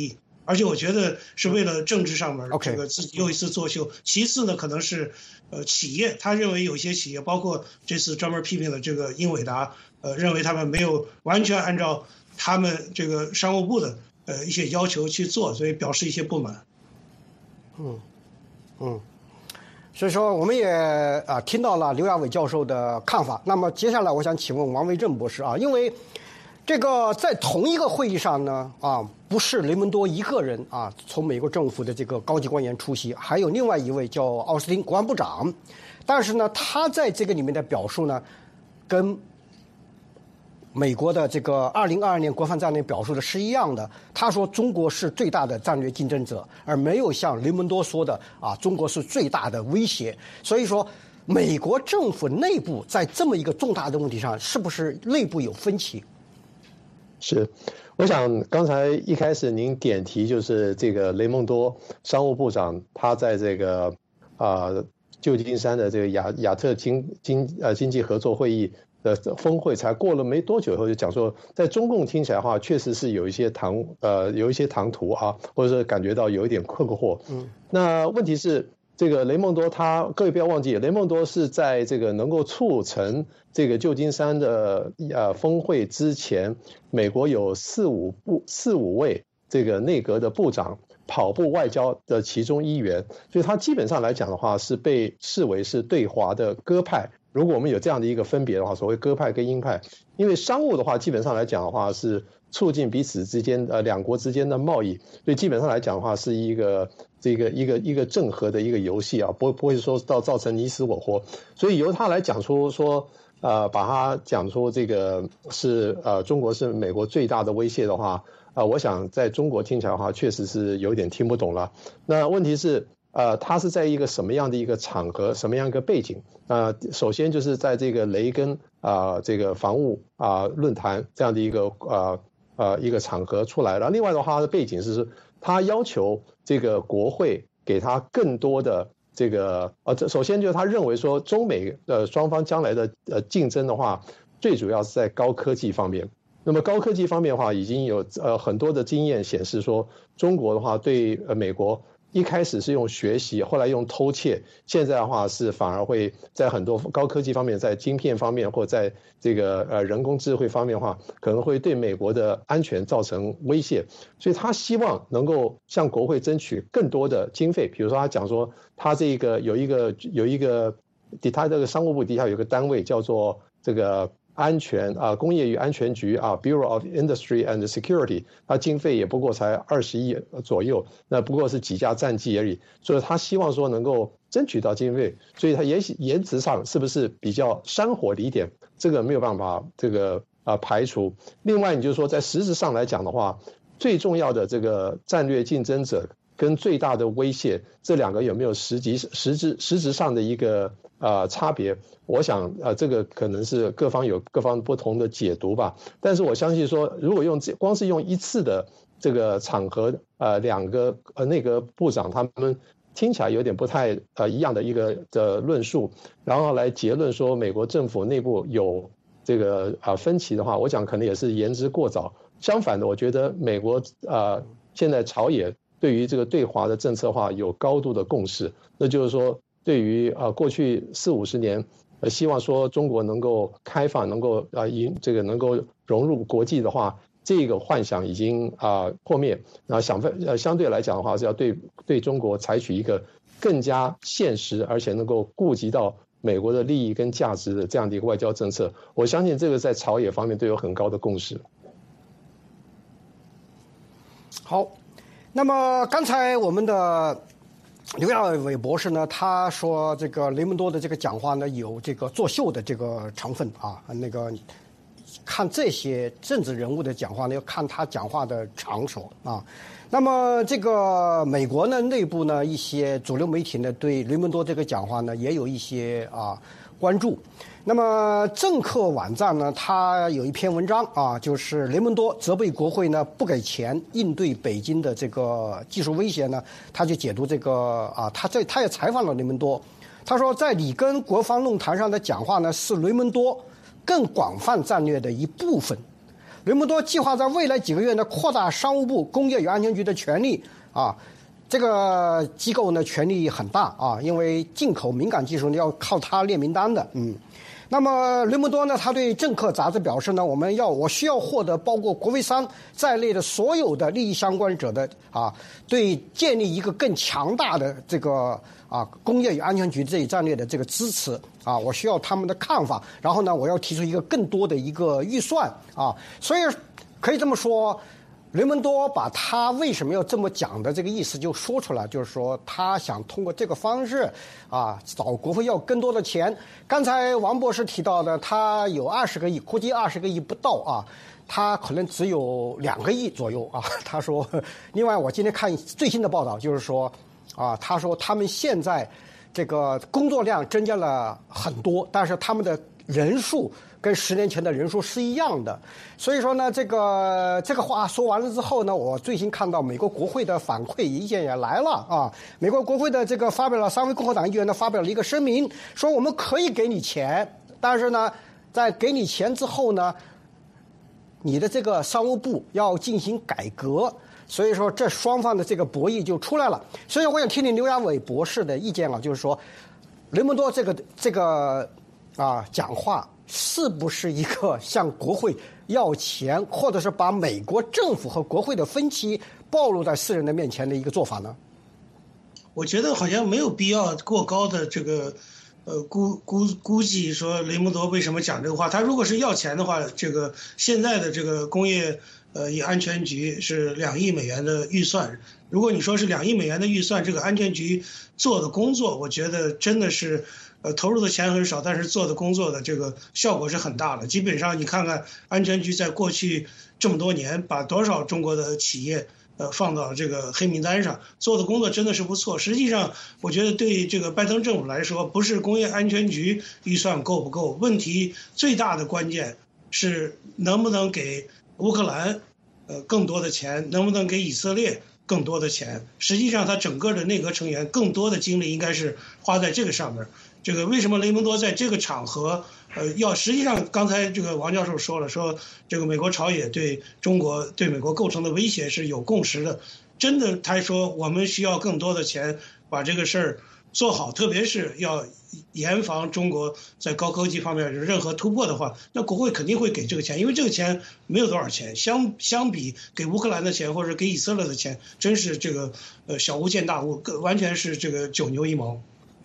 [SPEAKER 2] 而且我觉得是为了政治上面
[SPEAKER 1] Okay.
[SPEAKER 2] 这个自己又一次作秀。其次呢，可能是呃企业，他认为有些企业，包括这次专门批评的这个英伟达，呃，认为他们没有完全按照他们这个商务部的呃一些要求去做，所以表示一些不满。
[SPEAKER 1] 嗯嗯。所以说，我们也啊听到了刘亚伟教授的看法。那么接下来，我想请问王维正博士啊，因为这个在同一个会议上呢，啊，不是雷蒙多一个人啊，从美国政府的这个高级官员出席，还有另外一位叫奥斯汀国安部长，但是呢，他在这个里面的表述呢，跟美国的这个二零二二年国防战略表述的是一样的。他说中国是最大的战略竞争者，而没有像雷蒙多说的啊，中国是最大的威胁。所以说，美国政府内部在这么一个重大的问题上，是不是内部有分歧？
[SPEAKER 3] 是，我想刚才一开始您点题就是这个雷蒙多商务部长，他在这个啊、呃、旧金山的这个亚亚特经经呃经济合作会议的峰会才过了没多久以后，就讲说，在中共听起来的话，确实是有一些唐呃有一些唐突啊，或者是感觉到有一点困惑。嗯，那问题是这个雷蒙多他，各位不要忘记，雷蒙多是在这个能够促成这个旧金山的呃峰会之前，美国有四五部四五位这个内阁的部长跑步外交的其中一员，所以他基本上来讲的话，是被视为是对华的鸽派。如果我们有这样的一个分别的话，所谓鸽派跟鹰派，因为商务的话，基本上来讲的话是促进彼此之间呃两国之间的贸易，所以基本上来讲的话是一个这个一个一个正和的一个游戏啊，不不会说到造成你死我活，所以由他来讲出说呃把他讲出这个是呃中国是美国最大的威胁的话啊、呃，我想在中国听起来的话确实是有点听不懂了。那问题是。呃，他是在一个什么样的一个场合，什么样一个背景？呃，首先就是在这个雷根啊、呃、这个防务啊、呃、论坛这样的一个呃呃一个场合出来了。另外的话，他的背景是他要求这个国会给他更多的这个呃，首先就是他认为说中美呃双方将来的呃竞争的话，最主要是在高科技方面。那么高科技方面的话，已经有呃很多的经验显示说，中国的话对呃美国。一开始是用学习，后来用偷窃，现在的话是反而会在很多高科技方面，在晶片方面或在这个呃人工智慧方面的话，可能会对美国的安全造成威胁，所以他希望能够向国会争取更多的经费，比如说他讲说，他这个有一个有一个，他这个商务部底下有个单位叫做这个。安全啊，工业与安全局啊 ，Bureau of Industry and Security， 它经费也不过才二十亿左右，那不过是几架战机而已，所以他希望说能够争取到经费，所以他言言辞上是不是比较山火一点，这个没有办法这个啊排除。另外，你就说在实质上来讲的话，最重要的这个战略竞争者跟最大的威胁，这两个有没有实际实质实质上的一个呃差别？我想呃这个可能是各方有各方不同的解读吧。但是我相信说，如果用光是用一次的这个场合，呃两个呃那个部长他们听起来有点不太呃一样的一个的论述，然后来结论说美国政府内部有这个啊、呃、分歧的话，我讲可能也是言之过早。相反的，我觉得美国呃现在朝野对于这个对华的政策化有高度的共识，那就是说，对于呃过去四五十年，呃希望说中国能够开放，能够啊引这个能够融入国际的话，这个幻想已经啊、呃、破灭。然后想呃相对来讲的话，是要对对中国采取一个更加现实，而且能够顾及到美国的利益跟价值的这样的一个外交政策。我相信这个在朝野方面都有很高的共识。
[SPEAKER 1] 好。那么刚才我们的刘亚伟博士呢，他说这个雷蒙多的这个讲话呢有这个作秀的这个成分啊，那个看这些政治人物的讲话呢，要看他讲话的场所啊。那么这个美国呢内部呢一些主流媒体呢对雷蒙多这个讲话呢也有一些啊关注。那么政客网站呢，它有一篇文章啊，就是雷蒙多责备国会呢不给钱应对北京的这个技术威胁呢，他就解读这个啊，他在他也采访了雷蒙多，他说在里根国防论坛上的讲话呢是雷蒙多更广泛战略的一部分， 雷蒙多计划在未来几个月呢扩大商务部工业与安全局的权力啊。这个机构呢权力很大啊，因为进口敏感技术呢要靠它列名单的，嗯。那么雷蒙多呢，他对政客杂志表示呢，我们要我需要获得包括国卫三在内的所有的利益相关者的啊，对建立一个更强大的这个啊工业与安全局这一战略的这个支持啊，我需要他们的看法，然后呢，我要提出一个更多的一个预算啊，所以可以这么说。雷蒙多把他为什么要这么讲的这个意思就说出来，就是说他想通过这个方式啊找国会要更多的钱。刚才王博士提到的，他有二十个亿，估计二十个亿不到啊，他可能只有两个亿左右啊。他说，另外我今天看最新的报道，就是说啊，他说他们现在这个工作量增加了很多，但是他们的人数跟十年前的人数是一样的，所以说呢，这个这个话说完了之后呢，我最新看到美国国会的反馈意见也来了啊。美国国会的这个发表了三位共和党议员呢发表了一个声明，说我们可以给你钱，但是呢，在给你钱之后呢，你的这个商务部要进行改革。所以说，这双方的这个博弈就出来了。所以我想听听刘亚伟博士的意见啊，就是说，雷蒙多这个这个啊讲话。是不是一个向国会要钱，或者是把美国政府和国会的分歧暴露在世人的面前的一个做法呢？
[SPEAKER 2] 我觉得好像没有必要过高的这个呃估估估计说雷蒙多为什么讲这个话。他如果是要钱的话，这个现在的这个工业呃与安全局是两亿美元的预算。如果你说是两亿美元的预算，这个安全局做的工作，我觉得真的是。呃，投入的钱很少，但是做的工作的这个效果是很大的。基本上，你看看安全局在过去这么多年，把多少中国的企业呃放到这个黑名单上，做的工作真的是不错。实际上，我觉得对这个拜登政府来说，不是工业安全局预算够不够，问题最大的关键是能不能给乌克兰呃更多的钱，能不能给以色列更多的钱。实际上，他整个的内阁成员更多的精力应该是花在这个上面。这个为什么雷蒙多在这个场合，呃，要实际上刚才这个王教授说了，说这个美国朝野对中国对美国构成的威胁是有共识的，真的，他说我们需要更多的钱把这个事儿做好，特别是要严防中国在高科技方面有任何突破的话，那国会肯定会给这个钱，因为这个钱没有多少钱，相相比给乌克兰的钱或者给以色列的钱，真是这个呃小巫见大巫，完全是这个九牛一毛。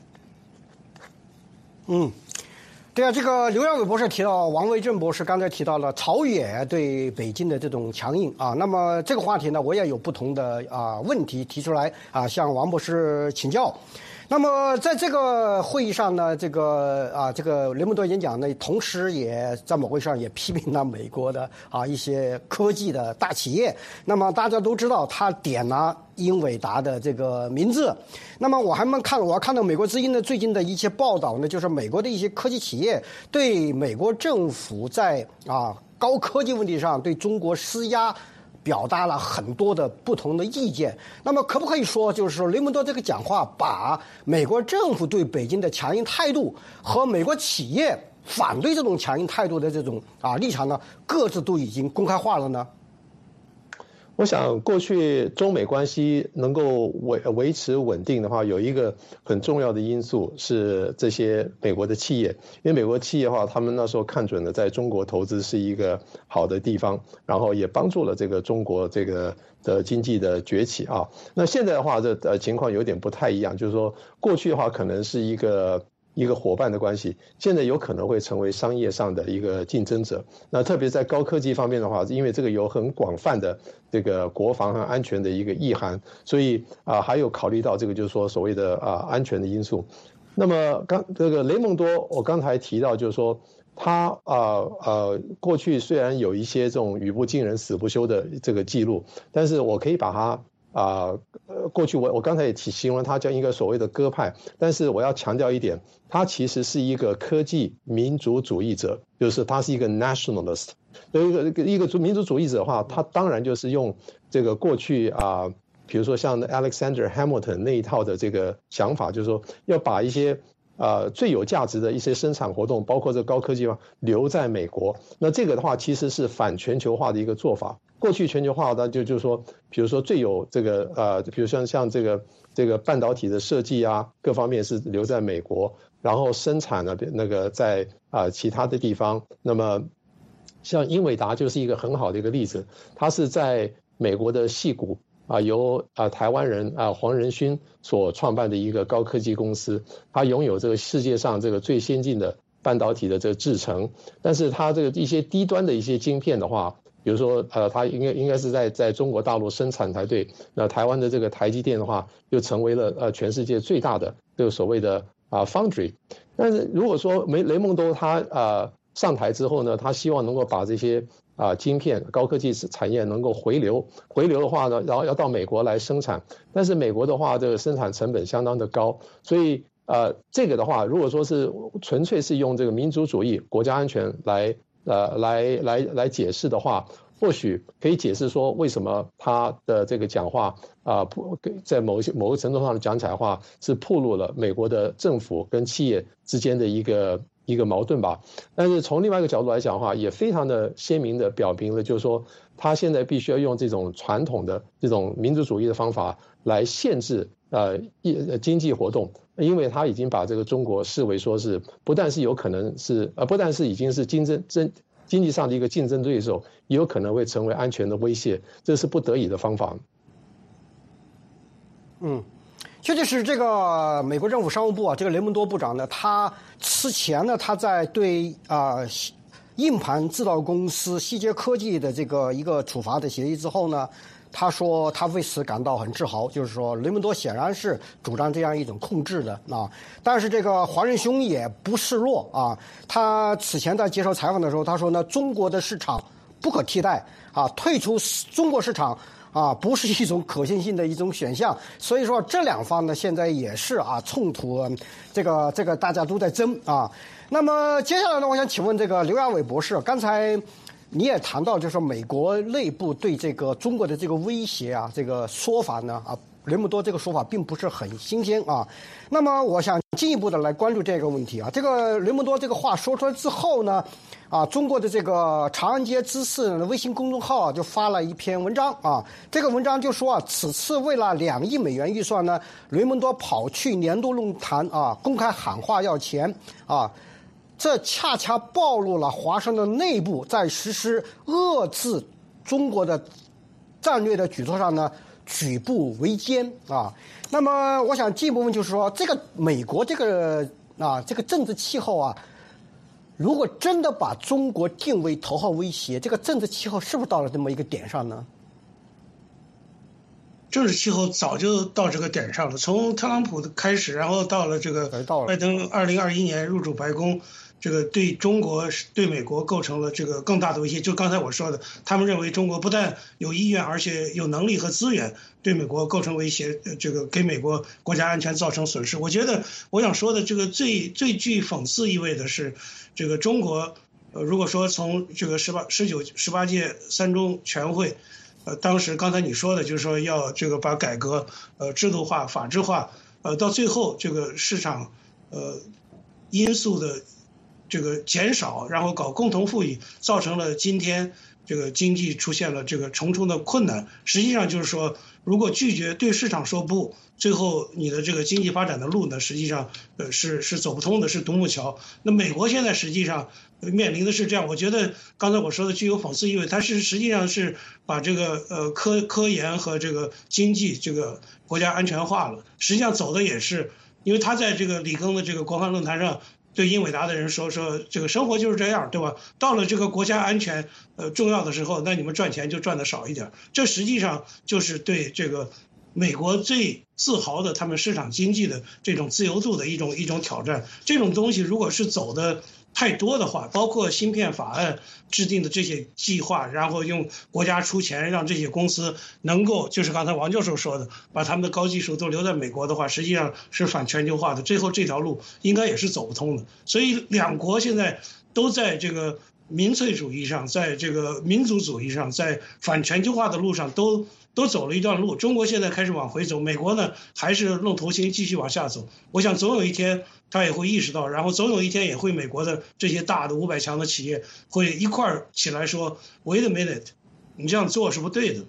[SPEAKER 1] 嗯，对啊，这个刘亚伟博士提到，王维正博士刚才提到了朝野对北京的这种强硬啊。那么这个话题呢，我也有不同的啊问题提出来啊，向王博士请教。那么在这个会议上呢，这个啊，这个雷蒙多演讲呢，同时也在某会上也批评了美国的啊一些科技的大企业。那么大家都知道，他点了英伟达的这个名字。那么我还没看，我要看到美国之音的最近的一些报道呢，就是美国的一些科技企业对美国政府在啊高科技问题上对中国施压。表达了很多的不同的意见。那么可不可以说，就是说雷蒙多这个讲话把美国政府对北京的强硬态度和美国企业反对这种强硬态度的这种啊立场呢，各自都已经公开化了呢？
[SPEAKER 3] 我想，过去中美关系能够维维持稳定的话，有一个很重要的因素是这些美国的企业，因为美国企业的话，他们那时候看准了在中国投资是一个好的地方，然后也帮助了这个中国这个的经济的崛起啊。那现在的话，这呃情况有点不太一样，就是说过去的话可能是一个。一个伙伴的关系，现在有可能会成为商业上的一个竞争者。那特别在高科技方面的话，因为这个有很广泛的这个国防和安全的一个意涵，所以啊、呃、还有考虑到这个就是说所谓的啊、呃、安全的因素。那么刚这个雷蒙多，我刚才提到就是说他啊 呃, 呃过去虽然有一些这种语不惊人死不休的这个记录，但是我可以把它。啊，呃，过去我我刚才也提形容他叫一个所谓的鸽派，但是我要强调一点，他其实是一个科技民族主义者，就是他是一个 nationalist。一个一个民族主义者的话，他当然就是用这个过去啊，比如说像 Alexander Hamilton 那一套的这个想法，就是说要把一些呃最有价值的一些生产活动，包括这高科技嘛，留在美国。那这个的话，其实是反全球化的一个做法。过去全球化呢，就就是说，比如说最有这个呃，比如像像这个这个半导体的设计啊，各方面是留在美国，然后生产呢那个在啊、呃、其他的地方。那么像英伟达就是一个很好的一个例子，它是在美国的矽谷啊，由啊台湾人啊黄仁勋所创办的一个高科技公司，它拥有这个世界上这个最先进的半导体的这个制程，但是它这个一些低端的一些晶片的话，比如说呃它应该应该是在在中国大陆生产才对，那台湾的这个台积电的话，又成为了呃全世界最大的这个所谓的啊 foundry。但是如果说雷雷蒙多他呃上台之后呢，他希望能够把这些啊，晶片高科技产业能够回流，回流的话呢，然后要到美国来生产，但是美国的话，这个生产成本相当的高，所以呃，这个的话，如果说是纯粹是用这个民族主义、国家安全来呃来来来解释的话，或许可以解释说为什么他的这个讲话啊，不在某些某个程度上讲起来的话，是暴露了美国的政府跟企业之间的一个。一个矛盾吧，但是从另外一个角度来讲的话，也非常的鲜明的表明了，就是说他现在必须要用这种传统的这种民族主义的方法来限制呃经济活动，因为他已经把这个中国视为说是不但是有可能是呃不但是已经是竞争争经济上的一个竞争对手，也有可能会成为安全的威胁，这是不得已的方法。
[SPEAKER 1] 嗯。确实是这个美国政府商务部啊，这个雷蒙多部长呢，他此前呢，他在对啊、呃、硬盘制造公司希捷科技的这个一个处罚的协议之后呢，他说他为此感到很自豪，就是说雷蒙多显然是主张这样一种控制的啊。但是这个黄仁勋也不示弱啊，他此前在接受采访的时候，他说呢，中国的市场不可替代啊，退出中国市场。啊，不是一种可行性的一种选项，所以说这两方呢现在也是啊冲突，这个这个大家都在争啊。那么接下来呢，我想请问这个刘亚伟博士，刚才你也谈到，就是说美国内部对这个中国的这个威胁啊，这个说法呢啊，雷蒙多这个说法并不是很新鲜啊。那么我想进一步的来关注这个问题啊，这个雷蒙多这个话说出来之后呢。啊，中国的这个长安街知识微信公众号啊，就发了一篇文章啊。这个文章就说啊，此次为了两亿美元预算呢，雷蒙多跑去年度论坛啊，公开喊话要钱啊，这恰恰暴露了华盛顿内部在实施遏制中国的战略的举措上呢，举步维艰啊。那么，我想进一步问就是说，这个美国这个啊，这个政治气候啊。如果真的把中国定为头号威胁，这个政治气候是不是到了这么一个点上呢？
[SPEAKER 2] 政治气候早就到这个点上了，从特朗普的开始，然后到了这个拜登二零二一年入主白宫，这个对中国对美国构成了这个更大的威胁。就刚才我说的，他们认为中国不但有意愿，而且有能力和资源对美国构成威胁，这个给美国国家安全造成损失。我觉得我想说的这个最最具讽刺意味的是，这个中国，呃，如果说从这个十八十九十八届三中全会，呃，当时刚才你说的就是说要这个把改革呃制度化、法治化，呃，到最后这个市场呃因素的这个减少，然后搞共同富裕，造成了今天这个经济出现了这个重重的困难。实际上就是说，如果拒绝对市场说不，最后你的这个经济发展的路呢，实际上呃是是走不通的，是独木桥。那美国现在实际上面临的是这样，我觉得刚才我说的具有讽刺意味，它是实际上是把这个呃科科研和这个经济这个国家安全化了。实际上走的也是，因为他在这个里根的这个国防论坛上对英伟达的人说说这个生活就是这样，对吧？到了这个国家安全呃重要的时候，那你们赚钱就赚的少一点。这实际上就是对这个美国最自豪的他们市场经济的这种自由度的一种一种挑战。这种东西如果是走的太多的话，包括芯片法案制定的这些计划，然后用国家出钱让这些公司能够，就是刚才王教授说的，把他们的高技术都留在美国的话，实际上是反全球化的，最后这条路应该也是走不通的。所以两国现在都在这个民粹主义上，在这个民族主义上，在反全球化的路上都都走了一段路，中国现在开始往回走，美国呢还是愣头青继续往下走。我想总有一天他也会意识到，然后总有一天也会美国的这些大的五百强的企业会一块儿起来说 ，Wait a minute， 你这样做是不对的。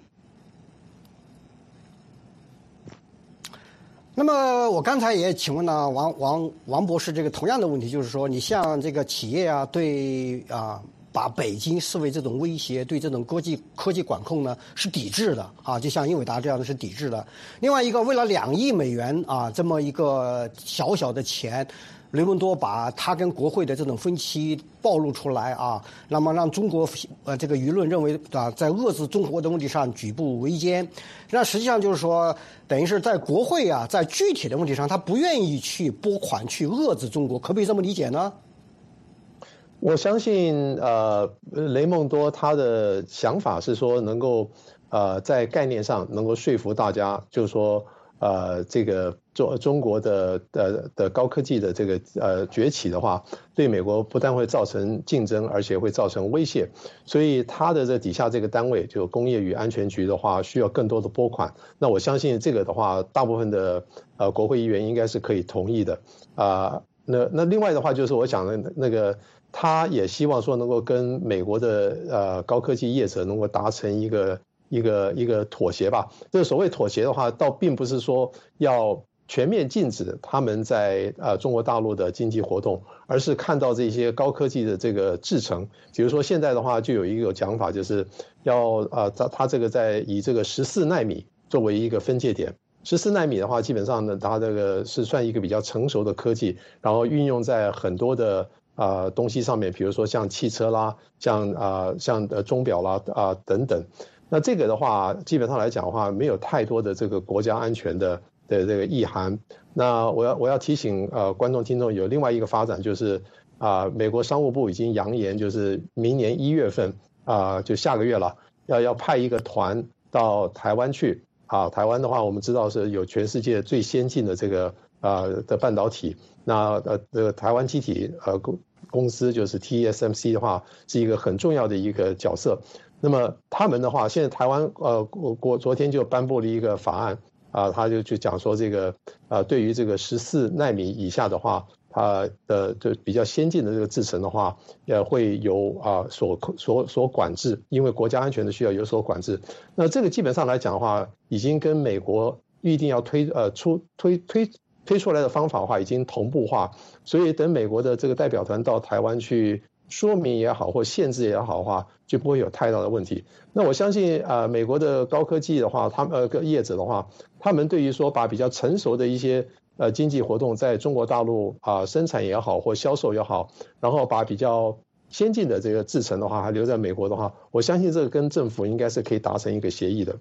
[SPEAKER 1] 那么我刚才也请问了王王王博士这个同样的问题，就是说你像这个企业啊，对啊。把北京视为这种威胁，对这种科技科技管控呢是抵制的啊，就像英伟达这样的是抵制的。另外一个，为了两亿美元啊这么一个小小的钱，雷蒙多把他跟国会的这种分歧暴露出来啊，那么让中国呃这个舆论认为啊，在遏制中国的问题上举步维艰。那实际上就是说，等于是在国会啊，在具体的问题上，他不愿意去拨款去遏制中国，可不可以这么理解呢？
[SPEAKER 3] 我相信，呃，雷蒙多他的想法是说，能够，呃，在概念上能够说服大家，就是说，呃，这个中中国的的的高科技的这个呃崛起的话，对美国不但会造成竞争，而且会造成威胁。所以他的这底下这个单位，就工业与安全局的话，需要更多的拨款。那我相信这个的话，大部分的呃国会议员应该是可以同意的啊、呃。那那另外的话，就是我讲的那个。他也希望说能够跟美国的呃高科技业者能够达成一个一个一个妥协吧。这个所谓妥协的话，倒并不是说要全面禁止他们在呃中国大陆的经济活动，而是看到这些高科技的这个制程。比如说现在的话，就有一个讲法，就是要呃他他这个在以这个十四奈米作为一个分界点。十四奈米的话，基本上呢，它这个是算一个比较成熟的科技，然后运用在很多的。啊、呃，东西上面，比如说像汽车啦，像啊、呃、像呃钟表啦啊、呃、等等，那这个的话，基本上来讲的话，没有太多的这个国家安全的的这个意涵。那我要我要提醒呃观众听众，有另外一个发展，就是啊、呃，美国商务部已经扬言，就是明年一月份啊、呃，就下个月了，要要派一个团到台湾去啊。台湾的话，我们知道是有全世界最先进的这个啊、呃、的半导体，那呃这个台湾基体呃公公司就是 T S M C 的话，是一个很重要的一个角色。那么他们的话，现在台湾呃国国昨天就颁布了一个法案啊，他就去讲说这个呃对于这个十四奈米以下的话，它的就比较先进的这个制程的话，呃会有啊所所所管制，因为国家安全的需要有所管制。那这个基本上来讲的话，已经跟美国预定要推呃出推推。推出来的方法的话已经同步化，所以等美国的这个代表团到台湾去说明也好，或限制也好的话，就不会有太大的问题。那我相信啊、呃，美国的高科技的话，他们呃业者的话，他们对于说把比较成熟的一些呃经济活动在中国大陆啊、呃、生产也好，或销售也好，然后把比较先进的这个制程的话还留在美国的话，我相信这个跟政府应该是可以达成一个协议的。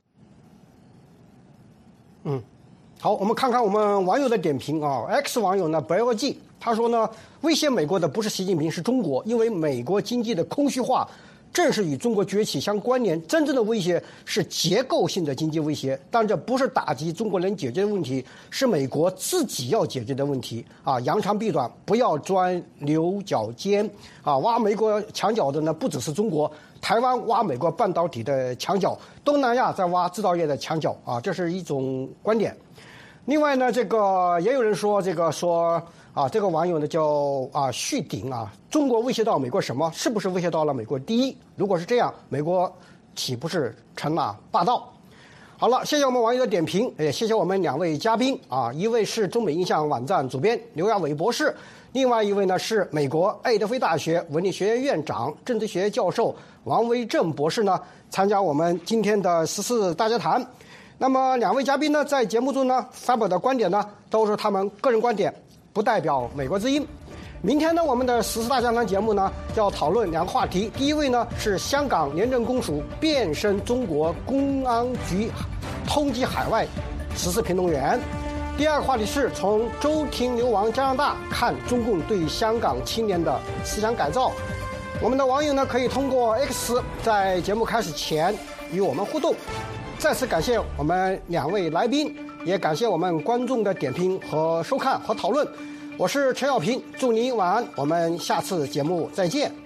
[SPEAKER 1] 嗯。好，我们看看我们网友的点评啊。X 网友呢，不要记，他说呢，威胁美国的不是习近平，是中国，因为美国经济的空虚化正是与中国崛起相关联。真正的威胁是结构性的经济威胁，但这不是打击中国能解决的问题，是美国自己要解决的问题啊！扬长避短，不要钻牛角尖啊！挖美国墙角的呢，不只是中国。台湾挖美国半导体的墙角，东南亚在挖制造业的墙角啊，这是一种观点。另外呢，这个也有人说，这个说啊，这个网友呢叫啊旭鼎啊，中国威胁到美国什么？是不是威胁到了美国第一？如果是这样，美国岂不是成了霸道？好了，谢谢我们网友的点评，也谢谢我们两位嘉宾啊，一位是中美印象网站主编刘亚伟博士，另外一位呢是美国爱德菲大学文理学院院长、政治学教授王维正博士呢，参加我们今天的十四大家谈。那么两位嘉宾呢，在节目中呢发表的观点呢，都是他们个人观点，不代表美国之音。明天呢，我们的十四大家谈节目呢，要讨论两个话题。第一位呢是香港廉政公署变身中国公安局通缉海外时事评论员。第二个话题是从周庭流亡加拿大看中共对香港青年的思想改造。我们的网友呢可以通过 X 在节目开始前与我们互动。再次感谢我们两位来宾，也感谢我们观众的点评和收看和讨论。我是陈小平，祝您晚安，我们下次节目再见。